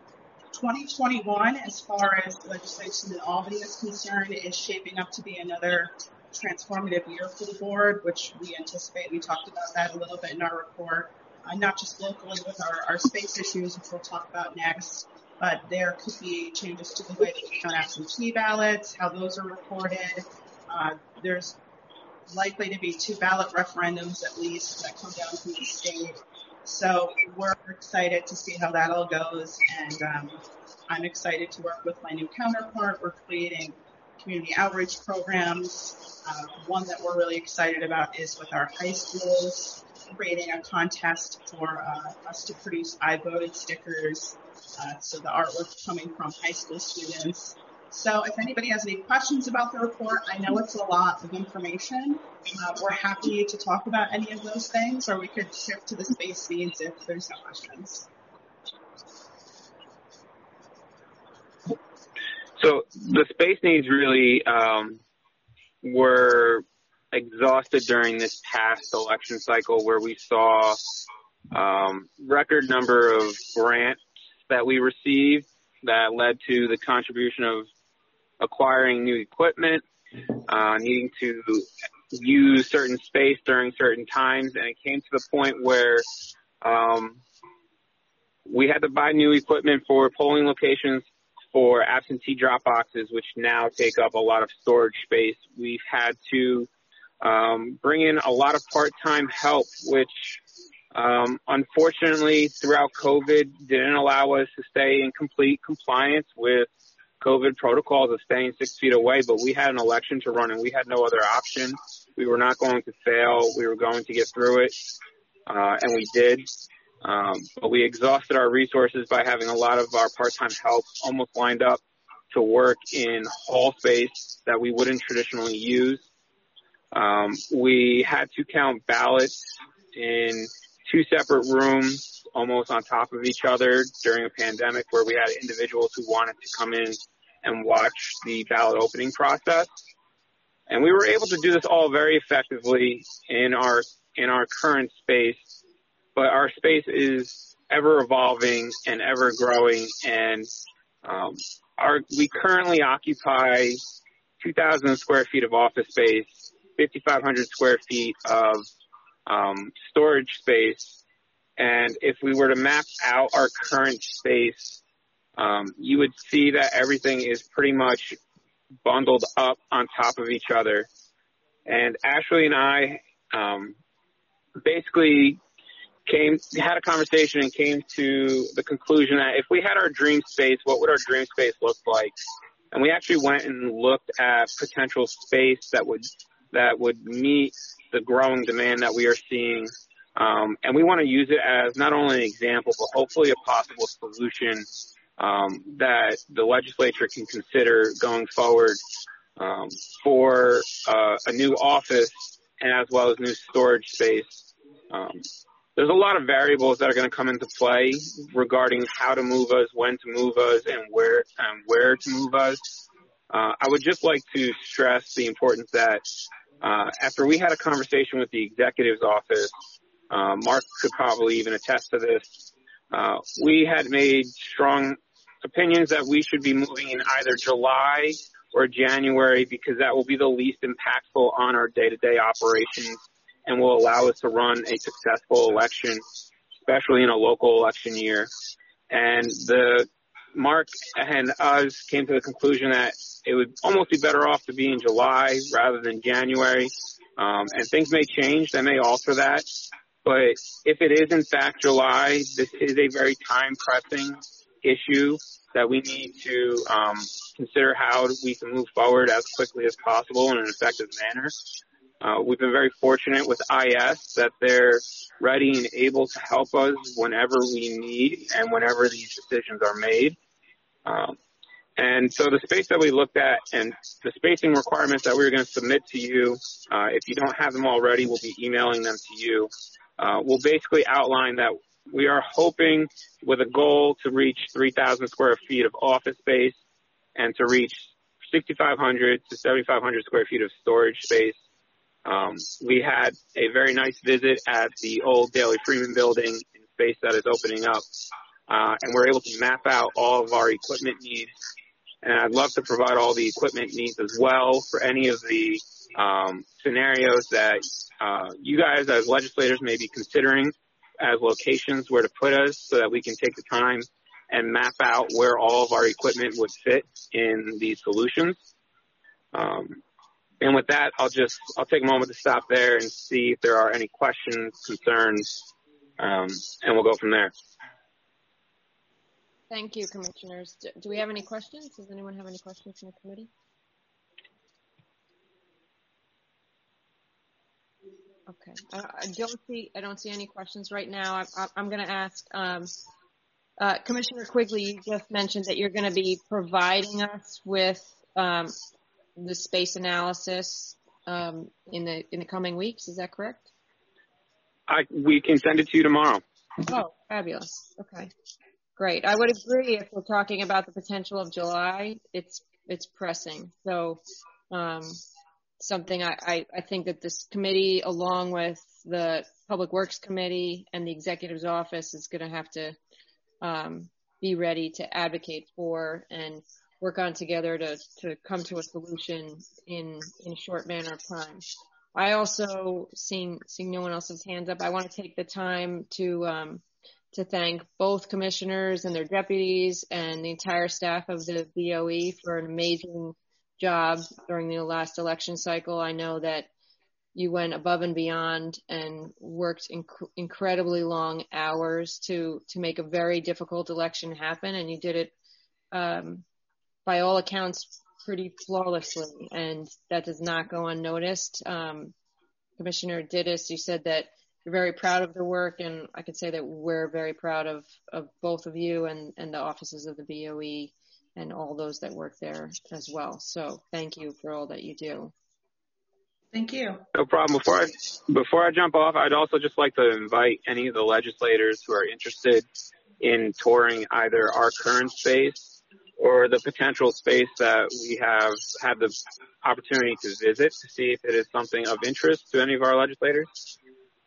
twenty twenty-one, as far as legislation in Albany is concerned, is shaping up to be another transformative year for the board, which we anticipate. We talked about that a little bit in our report, uh, not just locally with our, our space issues, which we'll talk about next, but there could be changes to the way that we count absentee ballots, how those are recorded. Uh, there's likely to be two ballot referendums at least that come down from the state. So we're excited to see how that all goes, and um, I'm excited to work with my new counterpart. We're creating community outreach programs. Uh, one that we're really excited about is with our high schools, creating a contest for uh, us to produce I voted stickers. Uh, so the artwork coming from high school students. So if anybody has any questions about the report, I know it's a lot of information. Uh, we're happy to talk about any of those things, or we could shift to the space needs if there's no questions. So the space needs really um, were exhausted during this past election cycle, where we saw um, record number of grants that we received that led to the contribution of acquiring new equipment, uh, needing to use certain space during certain times, and it came to the point where um, we had to buy new equipment for polling locations for absentee drop boxes, which now take up a lot of storage space. We've had to um, bring in a lot of part-time help, which um, unfortunately throughout COVID didn't allow us to stay in complete compliance with COVID protocols of staying six feet away, but we had an election to run and we had no other option. We were not going to fail. We were going to get through it, uh, and we did. Um, but we exhausted our resources by having a lot of our part-time help almost lined up to work in hall space that we wouldn't traditionally use. Um, we had to count ballots in two separate rooms almost on top of each other during a pandemic, where we had individuals who wanted to come in and watch the ballot opening process. And we were able to do this all very effectively in our, in our current space, but our space is ever evolving and ever growing. And, um, our, we currently occupy two thousand square feet of office space, fifty-five hundred square feet of, um, storage space. And if we were to map out our current space, um, you would see that everything is pretty much bundled up on top of each other. And Ashley and I um, basically came, had a conversation and came to the conclusion that if we had our dream space, what would our dream space look like? and we actually went and looked at potential space that would that would meet the growing demand that we are seeing. Um, and we want to use it as not only an example, but hopefully a possible solution um, that the legislature can consider going forward um, for uh, a new office and as well as new storage space. Um, there's a lot of variables that are going to come into play regarding how to move us, when to move us, and where and where to move us. Uh, I would just like to stress the importance that uh, after we had a conversation with the executive's office, uh, Mark could probably even attest to this, uh, we had made strong opinions that we should be moving in either July or January because that will be the least impactful on our day-to-day operations and will allow us to run a successful election, especially in a local election year. And the Mark and us came to the conclusion that it would almost be better off to be in July rather than January. Um, and things may change. They may alter that. But if it is in fact July, this is a very time-pressing issue that we need to um, consider how we can move forward as quickly as possible in an effective manner. Uh, we've been very fortunate with I S that they're ready and able to help us whenever we need and whenever these decisions are made. Um, and so the space that we looked at and the spacing requirements that we were going to submit to you, uh, if you don't have them already, we'll be emailing them to you. Uh, we'll basically outline that we are hoping with a goal to reach three thousand square feet of office space and to reach sixty-five hundred to seventy-five hundred square feet of storage space. Um, we had a very nice visit at the old Daley Freeman building in space that is opening up, uh, and we're able to map out all of our equipment needs. And I'd love to provide all the equipment needs as well for any of the um, scenarios that uh, you guys as legislators may be considering as locations where to put us so that we can take the time and map out where all of our equipment would fit in these solutions. Um, And with that, I'll just, I'll take a moment to stop there and see if there are any questions, concerns, um, and we'll go from there. Thank you, commissioners. Do, do we have any questions? Does anyone have any questions from the committee? Okay, I, I don't see, I don't see any questions right now. I, I, I'm going to ask, um, uh, Commissioner Quigley, you just mentioned that you're going to be providing us with, um, the space analysis um, in the in the coming weeks. Is that correct? I we can send it to you tomorrow. Oh, fabulous. Okay, great. I would agree if we're talking about the potential of July. It's it's pressing. So um, something I, I, I think that this committee, along with the Public Works Committee and the Executive's Office, is going to have to um, be ready to advocate for and work on together to, to come to a solution in, in a short manner of time. I also, seeing, seeing no one else's hands up, I want to take the time to, um, to thank both commissioners and their deputies and the entire staff of the B O E for an amazing job during the last election cycle. I know that you went above and beyond and worked inc- incredibly long hours to, to make a very difficult election happen, and you did it, um, by all accounts, pretty flawlessly, and that does not go unnoticed. Um, Commissioner Dittus, you said that you're very proud of the work, and I could say that we're very proud of, of both of you and, and the offices of the B O E and all those that work there as well. So thank you for all that you do. Thank you. No problem. Before I, before I jump off, I'd also just like to invite any of the legislators who are interested in touring either our current space or the potential space that we have had the opportunity to visit to see if it is something of interest to any of our legislators.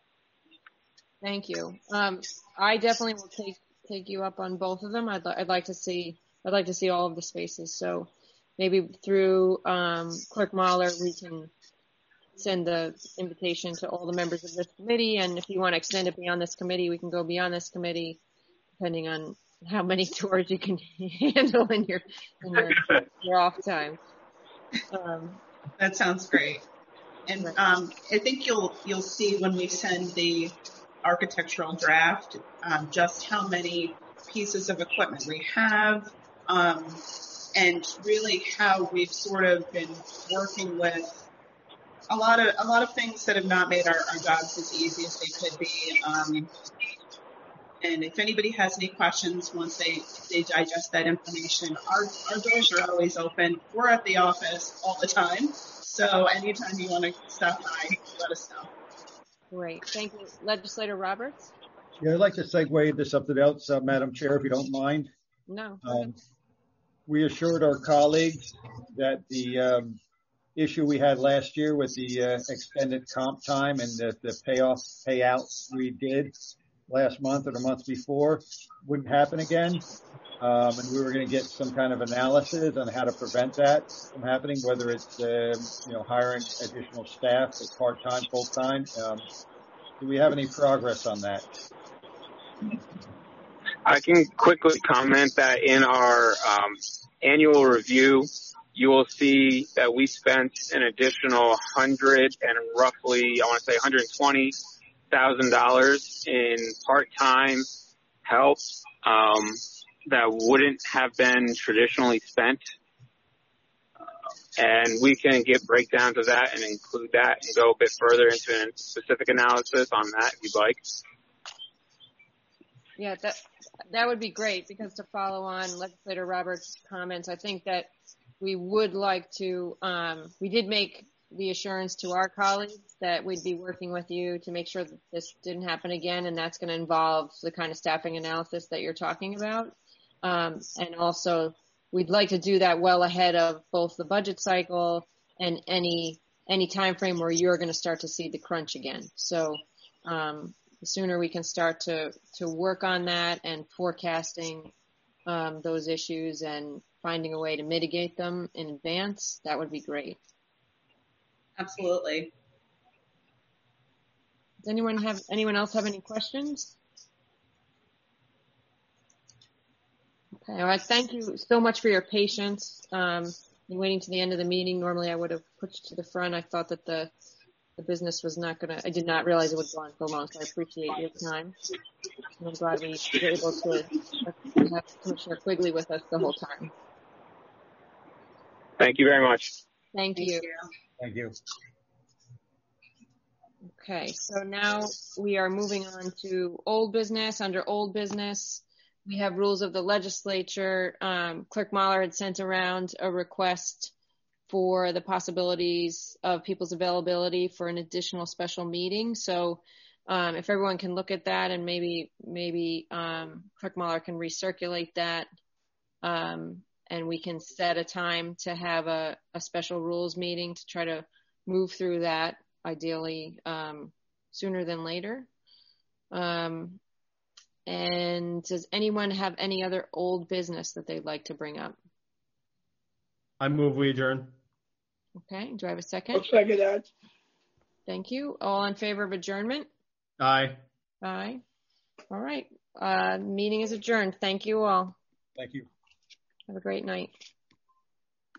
Thank you. Um, I definitely will take take you up on both of them. I'd, I'd like to see I'd like to see all of the spaces. So maybe through um, Clerk Mahler, we can send the invitation to all the members of this committee. And if you want to extend it beyond this committee, we can go beyond this committee, depending on how many tours you can handle in your in your, your off time. Um, that sounds great. And um, I think you'll you'll see when we send the architectural draft um, just how many pieces of equipment we have, um, and really how we've sort of been working with a lot of a lot of things that have not made our, our jobs as easy as they could be. Um, and if anybody has any questions once they, they digest that information, our, our doors are always open. We're at the office all the time. So anytime you want to stop by, let us know. Great. Thank you. Legislator Roberts? Yeah, I'd like to segue into something else, uh, Madam Chair, if you don't mind. No. Um, we assured our colleagues that the um, issue we had last year with the uh, extended comp time and the, the payoff payout we did last month or the month before wouldn't happen again. Um, and we were going to get some kind of analysis on how to prevent that from happening, whether it's, uh, you know, hiring additional staff, part-time, full-time. Um, do we have any progress on that? I can quickly comment that in our um, annual review, you will see that we spent an additional hundred and roughly, I want to say one hundred twenty thousand dollars in part-time help um, that wouldn't have been traditionally spent. Uh, and we can get breakdowns of that and include that and go a bit further into a specific analysis on that if you'd like. Yeah, that that would be great, because to follow on Legislator Roberts' comments, I think that we would like to, um, we did make the assurance to our colleagues that we'd be working with you to make sure that this didn't happen again, and that's going to involve the kind of staffing analysis that you're talking about. Um, and also, we'd like to do that well ahead of both the budget cycle and any any time frame where you're going to start to see the crunch again. So um, the sooner we can start to, to work on that and forecasting um, those issues and finding a way to mitigate them in advance, that would be great. Absolutely. Does anyone have anyone else have any questions? Okay, all right. Thank you so much for your patience. Um, in waiting to the end of the meeting. Normally I would have put you to the front. I thought that the the business was not going to, I did not realize it would go on so long, so I appreciate your time. And I'm glad we were able to have Commissioner Quigley with us the whole time. Thank you very much. Thank you. Thank you. Okay, so now we are moving on to old business. Under old business, we have rules of the legislature. Um, Clerk Mahler had sent around a request for the possibilities of people's availability for an additional special meeting. So um, if everyone can look at that, and maybe maybe um, Clerk Mahler can recirculate that, um, and we can set a time to have a, a special rules meeting to try to move through that, ideally um, sooner than later. Um, and does anyone have any other old business that they'd like to bring up? I move we adjourn. Okay, do I have a second? I'll second that. Thank you. All in favor of adjournment? Aye. Aye. All right. Uh, meeting is adjourned. Thank you all. Thank you. Have a great night.